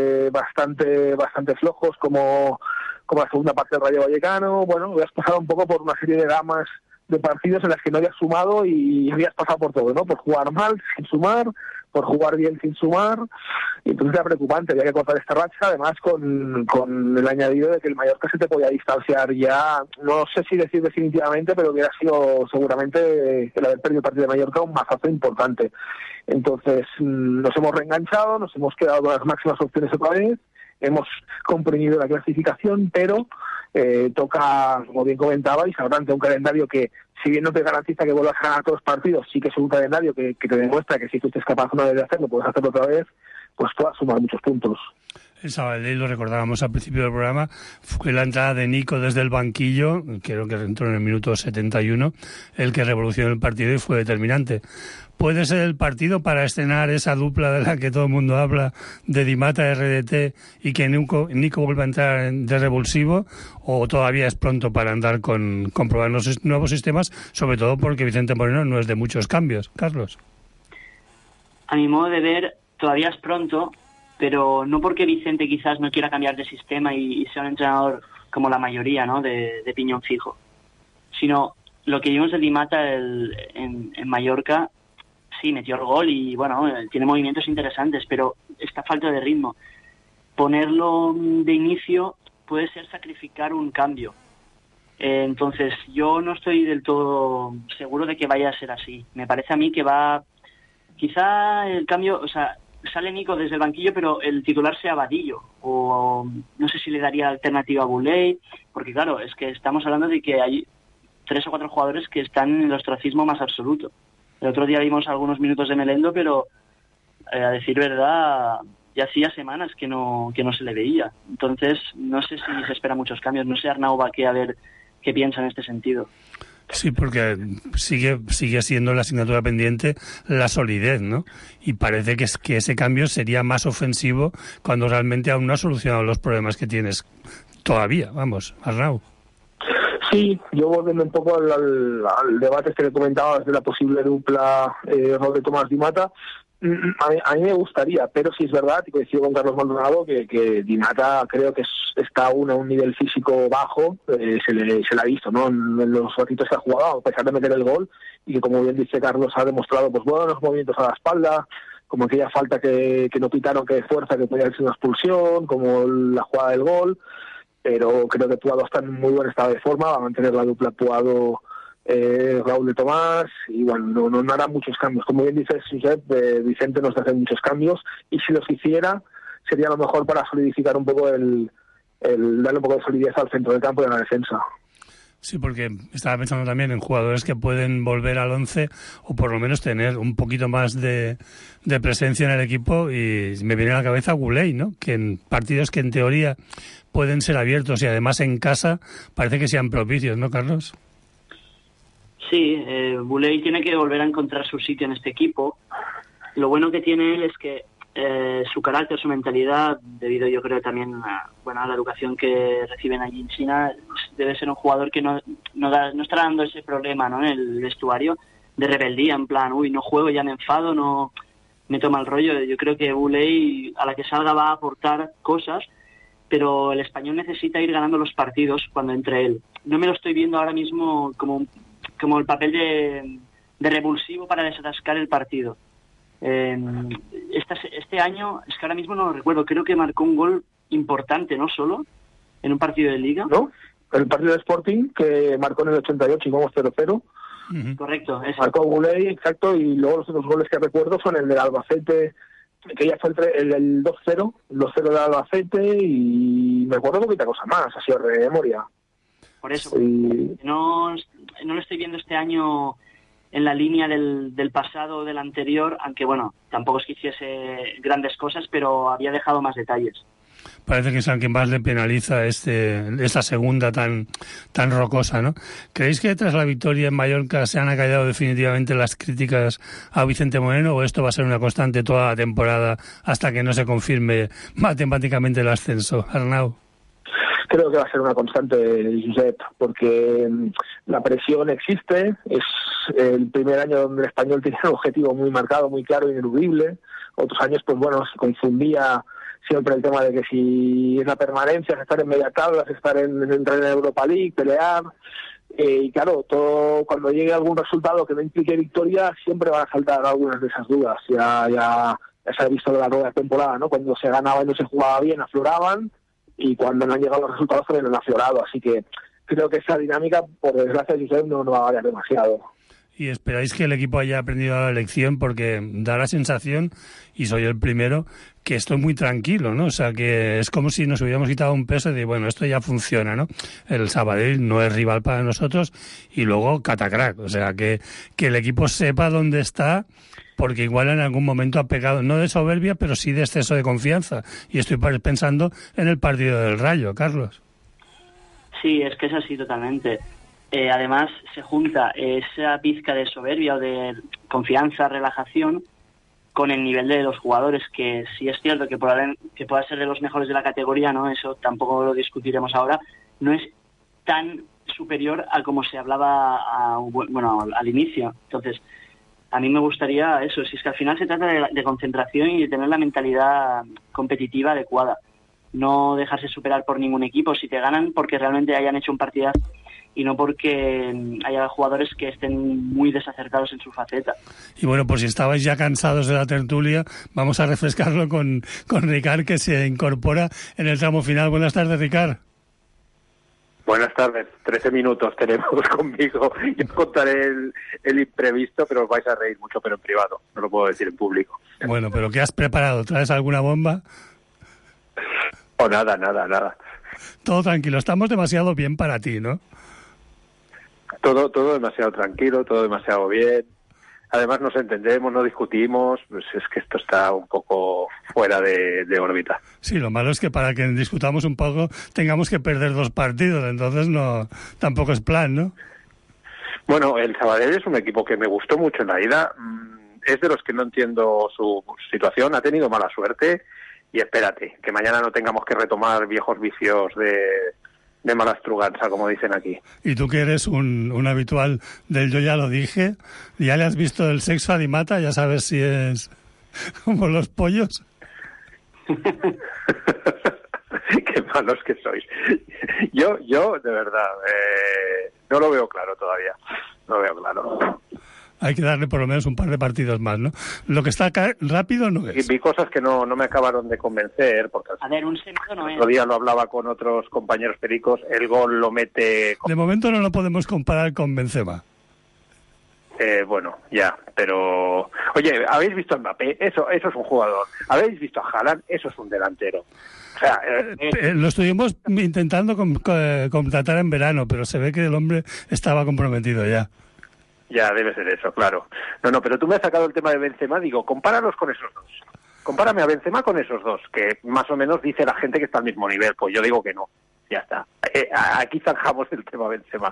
bastante flojos como la segunda parte del Rayo Vallecano. Bueno, habías pasado un poco por una serie de damas de partidos en las que no habías sumado y habías pasado por todo, ¿no? Por jugar mal sin sumar, por jugar bien sin sumar, y entonces era preocupante, había que cortar esta racha, además con el añadido de que el Mallorca se te podía distanciar ya, no sé si decir definitivamente, pero hubiera sido seguramente el haber perdido el partido de Mallorca un mazazo importante. Entonces nos hemos reenganchado, nos hemos quedado con las máximas opciones otra vez, hemos comprimido la clasificación, pero toca, como bien comentabais, ahora ante un calendario que, si bien no te garantiza que vuelvas a ganar todos los partidos, sí que es un calendario que te demuestra que si tú estés capaz una vez de hacerlo, puedes hacerlo otra vez, pues puedas sumar muchos puntos. El Sabadell, lo recordábamos al principio del programa, fue la entrada de Nico desde el banquillo, creo que entró en el minuto 71, el que revolucionó el partido y fue determinante. ¿Puede ser el partido para estrenar esa dupla de la que todo el mundo habla, de Di Mata, RDT, y que Nico vuelva a entrar de revulsivo, o todavía es pronto para andar con probar los nuevos sistemas, sobre todo porque Vicente Moreno no es de muchos cambios? Carlos. A mi modo de ver, todavía es pronto, pero no porque Vicente quizás no quiera cambiar de sistema y sea un entrenador como la mayoría, ¿no?, de piñón fijo, sino lo que vimos de Di Mata en Mallorca. Sí, metió el gol y bueno, tiene movimientos interesantes, pero está falta de ritmo. Ponerlo de inicio puede ser sacrificar un cambio. Entonces yo no estoy del todo seguro de que vaya a ser así. Me parece a mí que va, quizá el cambio, o sea, sale Nico desde el banquillo, pero el titular sea Vadillo, o no sé si le daría alternativa a Boulay, porque claro, es que estamos hablando de que hay 3 o 4 jugadores que están en el ostracismo más absoluto. El otro día vimos algunos minutos de Melendo, pero a decir verdad, ya hacía semanas que no se le veía. Entonces, no sé si se esperan muchos cambios. No sé, Arnau, a ver qué piensa en este sentido. Sí, porque sigue siendo la asignatura pendiente la solidez, ¿no? Y parece que ese cambio sería más ofensivo cuando realmente aún no has solucionado los problemas que tienes todavía. Vamos, Arnau. Sí, yo volviendo un poco al debate que le comentabas de la posible dupla rol de Tomás Di Mata, A mí me gustaría, pero sí es verdad, y coincido con Carlos Maldonado, que Di Matta creo que está aún a un nivel físico bajo, se le ha visto, ¿no? En los ratitos que ha jugado, a pesar de meter el gol, y que como bien dice Carlos, ha demostrado pues buenos movimientos a la espalda, como aquella falta que no pitaron, que de fuerza, que podía ser una expulsión, como la jugada del gol, pero creo que Puado está en muy buen estado de forma, va a mantener la dupla Puado Raúl de Tomás, y bueno, no hará muchos cambios. Como bien dices, Josep, Vicente no está haciendo muchos cambios, y si los hiciera, sería lo mejor para solidificar un poco darle un poco de solidez al centro del campo y a la defensa. Sí, porque estaba pensando también en jugadores que pueden volver al 11 o por lo menos tener un poquito más de presencia en el equipo, y me viene a la cabeza Guley, ¿no? Que en partidos que en teoría pueden ser abiertos y además en casa parece que sean propicios, ¿no, Carlos? Sí, Bouley tiene que volver a encontrar su sitio en este equipo. Lo bueno que tiene él es que su carácter, su mentalidad, debido yo creo también a la educación que reciben allí en China, debe ser un jugador que no está dando ese problema, ¿no?, en el vestuario de rebeldía, en plan, no juego, ya me enfado, no me toma el rollo. Yo creo que Bouley, a la que salga, va a aportar cosas, pero el Español necesita ir ganando los partidos cuando entre él. No me lo estoy viendo ahora mismo como el papel de revulsivo para desatascar el partido. Este año, es que ahora mismo no lo recuerdo, creo que marcó un gol importante, ¿no? Solo en un partido de Liga. ¿No? El partido de Sporting, que marcó en el 88 y vamos 0-0. Correcto. Eso. Marcó Bouley, exacto, y luego los otros goles que recuerdo son el del Albacete, que ya fue el 2-0, el 2-0 del Albacete, y me acuerdo poquita cosa más, así de memoria. Por eso, no lo estoy viendo este año en la línea del pasado o del anterior, aunque bueno, tampoco es que hiciese grandes cosas, pero había dejado más detalles. Parece que es al que más le penaliza esta segunda tan rocosa, ¿no? ¿Creéis que tras la victoria en Mallorca se han acallado definitivamente las críticas a Vicente Moreno, o esto va a ser una constante toda la temporada hasta que no se confirme matemáticamente el ascenso? Arnau. Creo que va a ser una constante, Josep, porque la presión existe. Es el primer año donde el Español tiene un objetivo muy marcado, muy claro, ineludible. Otros años, pues bueno, se confundía siempre el tema de que si es la permanencia, es estar en media tabla, es entrar en Europa League, pelear. Y claro, todo cuando llegue algún resultado que no implique victoria, siempre van a saltar algunas de esas dudas. Ya se ha visto de la nueva temporada, ¿no? Cuando se ganaba y no se jugaba bien, afloraban, y cuando no han llegado los resultados también han aflorado. Así que creo que esa dinámica, por desgracia, Josep, no va a variar demasiado. ¿Y esperáis que el equipo haya aprendido la lección? Porque da la sensación, y soy el primero, que estoy muy tranquilo, ¿no? O sea, que es como si nos hubiéramos quitado un peso de, bueno, esto ya funciona, ¿no? El Sabadell no es rival para nosotros, y luego catacrack. O sea, que el equipo sepa dónde está, porque igual en algún momento ha pecado, no de soberbia, pero sí de exceso de confianza. Y estoy pensando en el partido del Rayo, Carlos. Sí, es que es así totalmente. Además, se junta esa pizca de soberbia o de confianza, relajación, con el nivel de los jugadores, que sí es cierto que pueda ser de los mejores de la categoría, ¿no? Eso tampoco lo discutiremos ahora. No es tan superior a como se hablaba al inicio. Entonces, a mí me gustaría eso, si es que al final se trata de concentración y de tener la mentalidad competitiva adecuada. No dejarse superar por ningún equipo. Si te ganan, porque realmente hayan hecho un partidazo y no porque haya jugadores que estén muy desacertados en su faceta. Y bueno, pues si estabais ya cansados de la tertulia, vamos a refrescarlo con Ricard, que se incorpora en el tramo final. Buenas tardes, Ricard. Buenas tardes, 13 minutos tenemos conmigo. Yo contaré el imprevisto, pero os vais a reír mucho, pero en privado, no lo puedo decir en público. Bueno, pero ¿qué has preparado? ¿Traes alguna bomba? O nada. Todo tranquilo, estamos demasiado bien para ti, ¿no? Todo demasiado tranquilo, todo demasiado bien. Además nos entendemos, no discutimos, pues es que esto está un poco fuera de órbita. Sí, lo malo es que para que discutamos un poco tengamos que perder 2 partidos, entonces tampoco es plan, ¿no? Bueno, el Sabadell es un equipo que me gustó mucho en la ida, es de los que no entiendo su situación, ha tenido mala suerte, y espérate, que mañana no tengamos que retomar viejos vicios de malastruganza, como dicen aquí. Y tú que eres un habitual del yo ya lo dije, ya le has visto el sexo a Di Matta, ya sabes si es como los pollos. Qué malos que sois. Yo de verdad, no lo veo claro todavía. No lo veo claro. Hay que darle por lo menos un par de partidos más, ¿no? Lo que está rápido no es. Vi cosas que no me acabaron de convencer, porque a ver, un segundo no es. El otro día lo hablaba con otros compañeros pericos, el gol lo mete... De momento no lo podemos comparar con Benzema. Bueno, ya, pero... Oye, ¿habéis visto a Mbappé? Eso es un jugador. ¿Habéis visto a Haaland? Eso es un delantero. O sea, lo estuvimos intentando contratar en verano, pero se ve que el hombre estaba comprometido ya. Ya, debe ser eso, claro. No, pero tú me has sacado el tema de Benzema, digo, compáralos con esos dos. Compárame a Benzema con esos dos, que más o menos dice la gente que está al mismo nivel. Pues yo digo que no. Ya está. Aquí zanjamos el tema Benzema.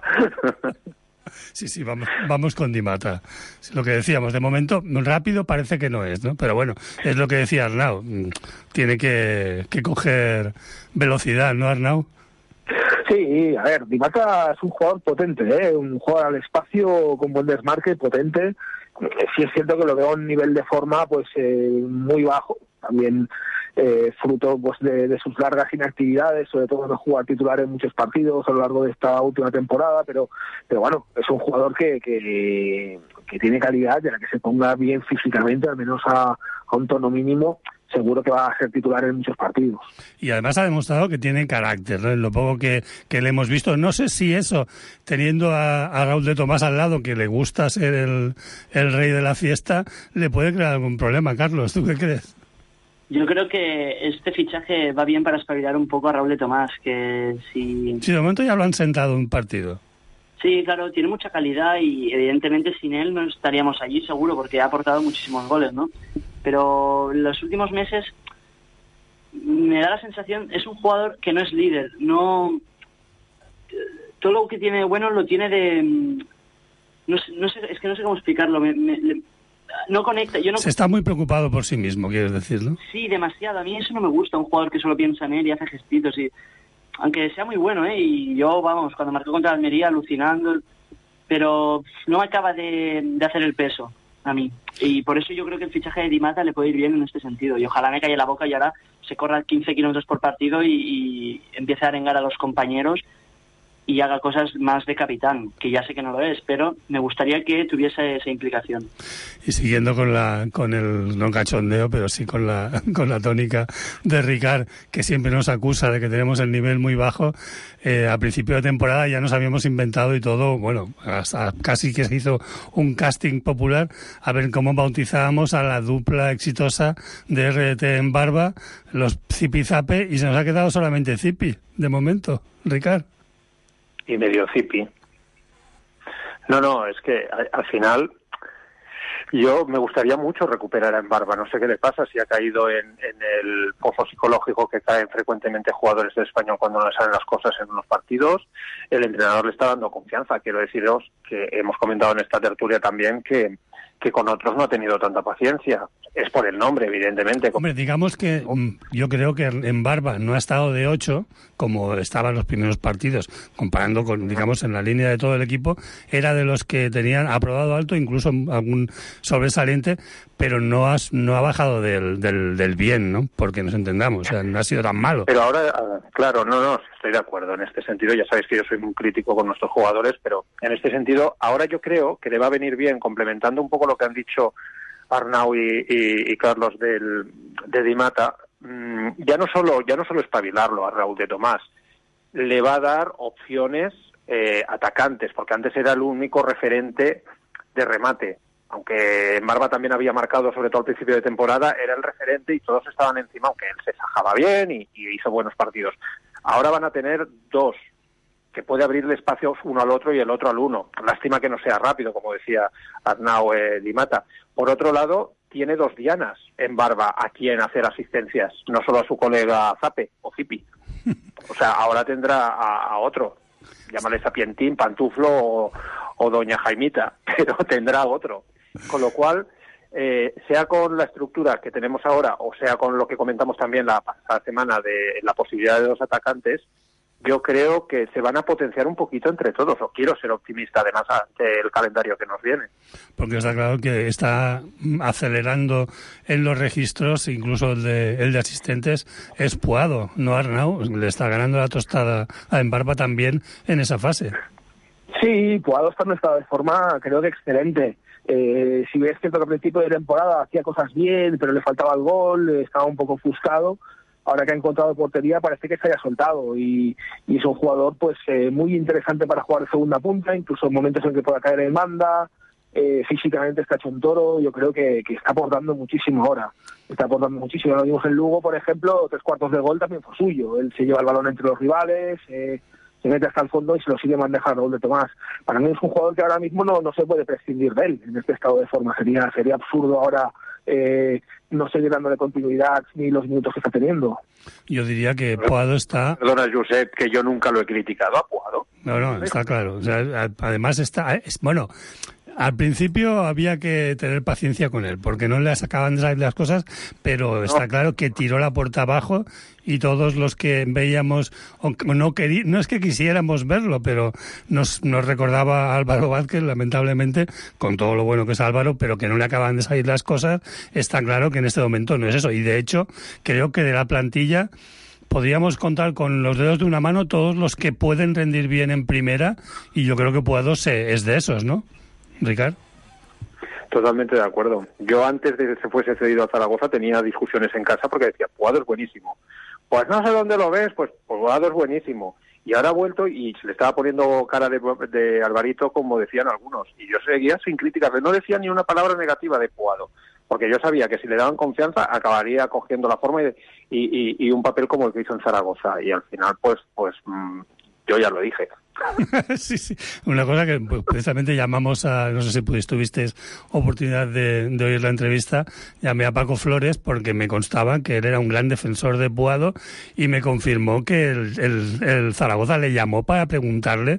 Sí, vamos con Di Mata. Lo que decíamos, de momento, rápido parece que no es, ¿no? Pero bueno, es lo que decía Arnau. Tiene que coger velocidad, ¿no, Arnau? Sí, a ver, Di Mata es un jugador potente, un jugador al espacio con buen desmarque, potente. Sí es cierto que lo veo a un nivel de forma pues muy bajo, también fruto pues de sus largas inactividades, sobre todo no jugar titular en muchos partidos a lo largo de esta última temporada, pero bueno, es un jugador que tiene calidad, de la que se ponga bien físicamente, al menos a un tono mínimo, seguro que va a ser titular en muchos partidos. Y además ha demostrado que tiene carácter, ¿no? En lo poco que le hemos visto. No sé si eso, teniendo a Raúl de Tomás al lado, que le gusta ser el rey de la fiesta, le puede crear algún problema. Carlos, ¿tú qué crees? Yo creo que este fichaje va bien para espabilar un poco a Raúl de Tomás, que si... Sí, de momento ya lo han sentado un partido. Sí, claro, tiene mucha calidad y evidentemente sin él no estaríamos allí seguro, porque ha aportado muchísimos goles, ¿no? Pero en los últimos meses me da la sensación, es un jugador que no es líder, no... Todo lo que tiene de bueno lo tiene de... No sé, es que no sé cómo explicarlo, no conecta. Se está muy preocupado por sí mismo, quieres decirlo. Sí, demasiado. A mí eso no me gusta, un jugador que solo piensa en él y hace gestitos. Y aunque sea muy bueno, y yo, cuando marcó contra Almería, alucinando, pero no acaba de hacer el peso a mí. Y por eso yo creo que el fichaje de Di Mata le puede ir bien en este sentido. Y ojalá me calle la boca y ahora se corra 15 kilómetros por partido y empiece a arengar a los compañeros y haga cosas más de capitán, que ya sé que no lo es, pero me gustaría que tuviese esa implicación. Y siguiendo con el no cachondeo, pero sí con la tónica de Ricard, que siempre nos acusa de que tenemos el nivel muy bajo, a principio de temporada ya nos habíamos inventado y todo, bueno, hasta casi que se hizo un casting popular a ver cómo bautizábamos a la dupla exitosa de RT en Barba, los Zipizape, y se nos ha quedado solamente Zipi, de momento, Ricard. Y medio Zipi. No, es que al final yo me gustaría mucho recuperar a Embarba. No sé qué le pasa, si ha caído en el pozo psicológico que caen frecuentemente jugadores del Español cuando no les salen las cosas en unos partidos. El entrenador le está dando confianza. Quiero deciros que hemos comentado en esta tertulia también que con otros no ha tenido tanta paciencia. Es por el nombre, evidentemente. Hombre, digamos que yo creo que en Barba no ha estado de 8, como estaba en los primeros partidos, comparando con, digamos, en la línea de todo el equipo, era de los que tenían aprobado alto, incluso algún sobresaliente, pero no ha bajado del bien, ¿no? Porque nos entendamos, o sea, no ha sido tan malo. Pero ahora, claro, no, estoy de acuerdo en este sentido. Ya sabéis que yo soy muy crítico con nuestros jugadores, pero en este sentido, ahora yo creo que le va a venir bien, complementando un poco lo que han dicho Arnau y Carlos de Di Mata, ya no solo espabilarlo a Raúl de Tomás, le va a dar opciones atacantes, porque antes era el único referente de remate. Aunque Barba también había marcado, sobre todo al principio de temporada, era el referente y todos estaban encima, aunque él se sajaba bien y hizo buenos partidos. Ahora van a tener dos, que puede abrirle espacios uno al otro y el otro al uno. Lástima que no sea rápido, como decía Arnau Di Mata. Por otro lado, tiene dos dianas en Barba a quien hacer asistencias, no solo a su colega Zape o Zipi. O sea, ahora tendrá a otro, llámale Sapientín, Pantuflo o Doña Jaimita, pero tendrá otro. Con lo cual, sea con la estructura que tenemos ahora o sea con lo que comentamos también la pasada semana de la posibilidad de dos atacantes, yo creo que se van a potenciar un poquito entre todos, o quiero ser optimista además ante el calendario que nos viene. Porque está claro que está acelerando en los registros, incluso el de asistentes, es Puado, no Arnau, le está ganando la tostada a Embarba también en esa fase. Sí, Puado está en un estado de forma, creo que excelente. Si ves que al principio de temporada hacía cosas bien, pero le faltaba el gol, estaba un poco ofuscado. Ahora que ha encontrado portería parece que se haya soltado y es un jugador pues muy interesante para jugar de segunda punta, incluso en momentos en que pueda caer en banda. Físicamente está hecho un toro, yo creo que está aportando muchísimo ahora. Está aportando muchísimo. Lo vimos en Lugo, por ejemplo, 3/4 de gol también fue suyo. Él se lleva el balón entre los rivales, se mete hasta el fondo y se lo sigue manejando Raúl de Tomás. Para mí es un jugador que ahora mismo no se puede prescindir de él en este estado de forma. Sería absurdo ahora no seguir dándole continuidad ni los minutos que está teniendo. Yo diría que Puado está... Perdona, Josep, que yo nunca lo he criticado a Puado. No, está claro. O sea, además está... Bueno, al principio había que tener paciencia con él, porque no le sacaban de salir las cosas, pero está claro que tiró la puerta abajo y todos los que veíamos, no es que quisiéramos verlo, pero nos recordaba a Álvaro Vázquez, lamentablemente, con todo lo bueno que es Álvaro, pero que no le acaban de salir las cosas. Está claro que en este momento no es eso. Y de hecho, creo que de la plantilla podríamos contar con los dedos de una mano todos los que pueden rendir bien en primera, y yo creo que Puado es de esos, ¿no? Ricard. Totalmente de acuerdo. Yo antes de que se fuese cedido a Zaragoza tenía discusiones en casa porque decía, Puado es buenísimo. Pues no sé dónde lo ves, pues Puado es buenísimo. Y ahora ha vuelto y se le estaba poniendo cara de Alvarito, como decían algunos. Y yo seguía sin críticas, no decía ni una palabra negativa de Puado, porque yo sabía que si le daban confianza acabaría cogiendo la forma y un papel como el que hizo en Zaragoza. Y al final, pues yo ya lo dije. Sí. Una cosa que precisamente llamamos a, no sé si tuviste oportunidad de oír la entrevista, llamé a Paco Flores porque me constaba que él era un gran defensor de Puado y me confirmó que el Zaragoza le llamó para preguntarle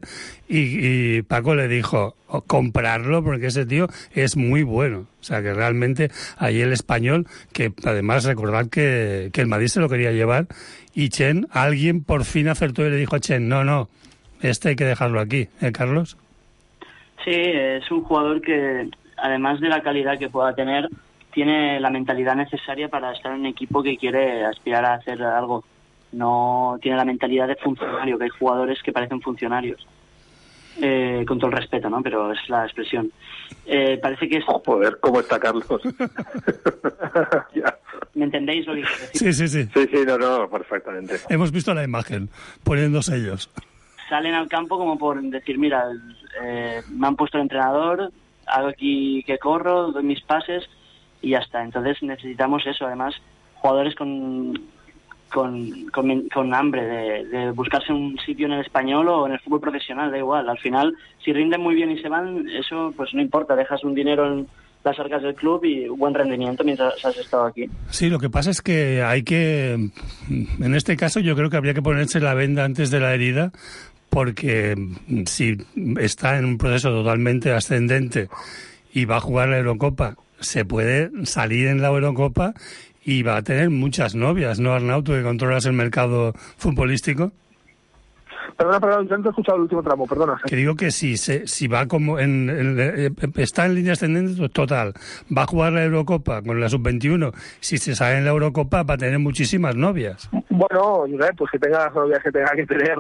y Paco le dijo comprarlo porque ese tío es muy bueno. O sea que realmente ahí el Español, que además recordad que el Madrid se lo quería llevar y Chen, alguien por fin acertó y le dijo a Chen, no, hay que dejarlo aquí, Carlos. Sí, es un jugador que, además de la calidad que pueda tener, tiene la mentalidad necesaria para estar en un equipo que quiere aspirar a hacer algo. No tiene la mentalidad de funcionario, que hay jugadores que parecen funcionarios. Con todo el respeto, ¿no? Pero es la expresión. Parece que es... Joder, ¿cómo está Carlos? ¿Me entendéis lo que quiero decir? Sí. Sí, no, perfectamente. Hemos visto la imagen, poniendo sellos. Salen al campo como por decir, mira, me han puesto el entrenador, hago aquí que corro, doy mis pases y ya está. Entonces necesitamos eso, además, jugadores con hambre de buscarse un sitio en el español o en el fútbol profesional, da igual. Al final, si rinden muy bien y se van, eso pues no importa, dejas un dinero en las arcas del club y buen rendimiento mientras has estado aquí. Sí, lo que pasa es que en este caso yo creo que habría que ponerse la venda antes de la herida, porque si está en un proceso totalmente ascendente y va a jugar la Eurocopa, se puede salir en la Eurocopa y va a tener muchas novias, ¿no, Arnau? Tú que controlas el mercado futbolístico. Perdona, yo no he escuchado el último tramo, perdona. Que digo que si va como está en línea ascendente total, va a jugar la Eurocopa con la Sub-21, si se sale en la Eurocopa va a tener muchísimas novias. Bueno, pues que tenga las novias que tenga que tener.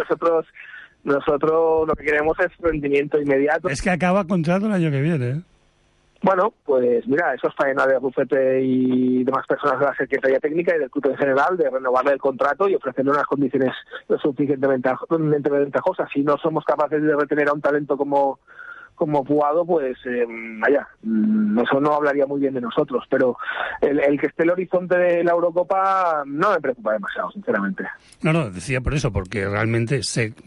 Nosotros lo que queremos es rendimiento inmediato. Es que acaba contrato el año que viene, ¿eh? Bueno, pues mira, eso es faena de Rufete y demás personas de la Secretaría Técnica y del club en general, de renovarle el contrato y ofrecerle unas condiciones lo suficientemente ventajosas. Si no somos capaces de retener a un talento como Puado, pues eso no hablaría muy bien de nosotros, pero el que esté el horizonte de la Eurocopa no me preocupa demasiado, sinceramente. No, decía por eso, porque realmente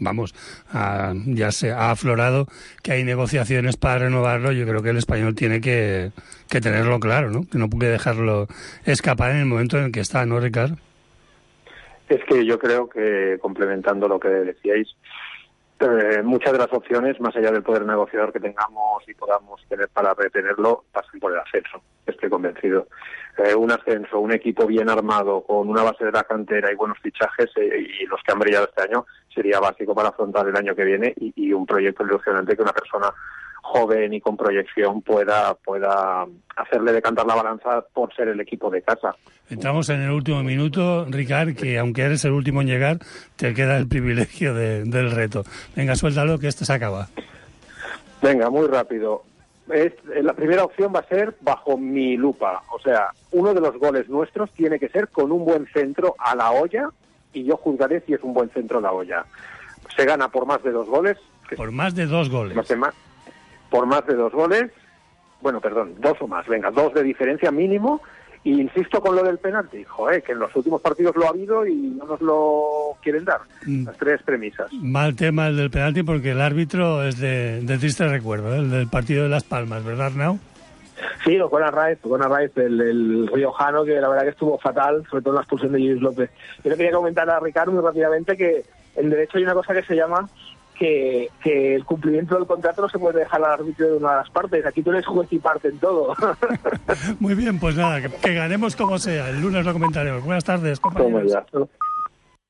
ya se ha aflorado que hay negociaciones para renovarlo. Yo creo que el Español tiene que tenerlo claro, ¿no? Que no puede dejarlo escapar en el momento en el que está, ¿no, Ricardo? Es que yo creo que, complementando lo que decíais, muchas de las opciones, más allá del poder negociador que tengamos y podamos tener para retenerlo, pasan por el ascenso. Estoy convencido. Un ascenso, un equipo bien armado, con una base de la cantera y buenos fichajes, y los que han brillado este año, sería básico para afrontar el año que viene y un proyecto ilusionante que una persona joven y con proyección pueda hacerle decantar la balanza por ser el equipo de casa. Entramos en el último minuto, Ricard, que aunque eres el último en llegar, te queda el privilegio del reto. Venga, suéltalo, que esto se acaba. Venga, muy rápido. La primera opción va a ser bajo mi lupa. O sea, uno de los goles nuestros tiene que ser con un buen centro a la olla y yo juzgaré si es un buen centro a la olla. Se gana por más de 2 goles. Por más de 2 goles. Por más de 2 goles. Bueno, perdón, 2 o más. Venga, 2 de diferencia mínimo. Y insisto con lo del penalti. Joder, que en los últimos partidos lo ha habido y no nos lo quieren dar. Las 3 premisas. Mal tema el del penalti porque el árbitro es de triste recuerdo, el del partido de Las Palmas, ¿verdad, Arnau? Sí, con Arraiz, el riojano, que la verdad que estuvo fatal, sobre todo en la expulsión de Luis López. Yo le quería comentar a Ricardo muy rápidamente que en derecho hay una cosa que se llama que el cumplimiento del contrato no se puede dejar al árbitro de una de las partes. Aquí tú eres juez y parte en todo. Muy bien, pues nada, que ganemos como sea. El lunes lo comentaremos. Buenas tardes, compañeros.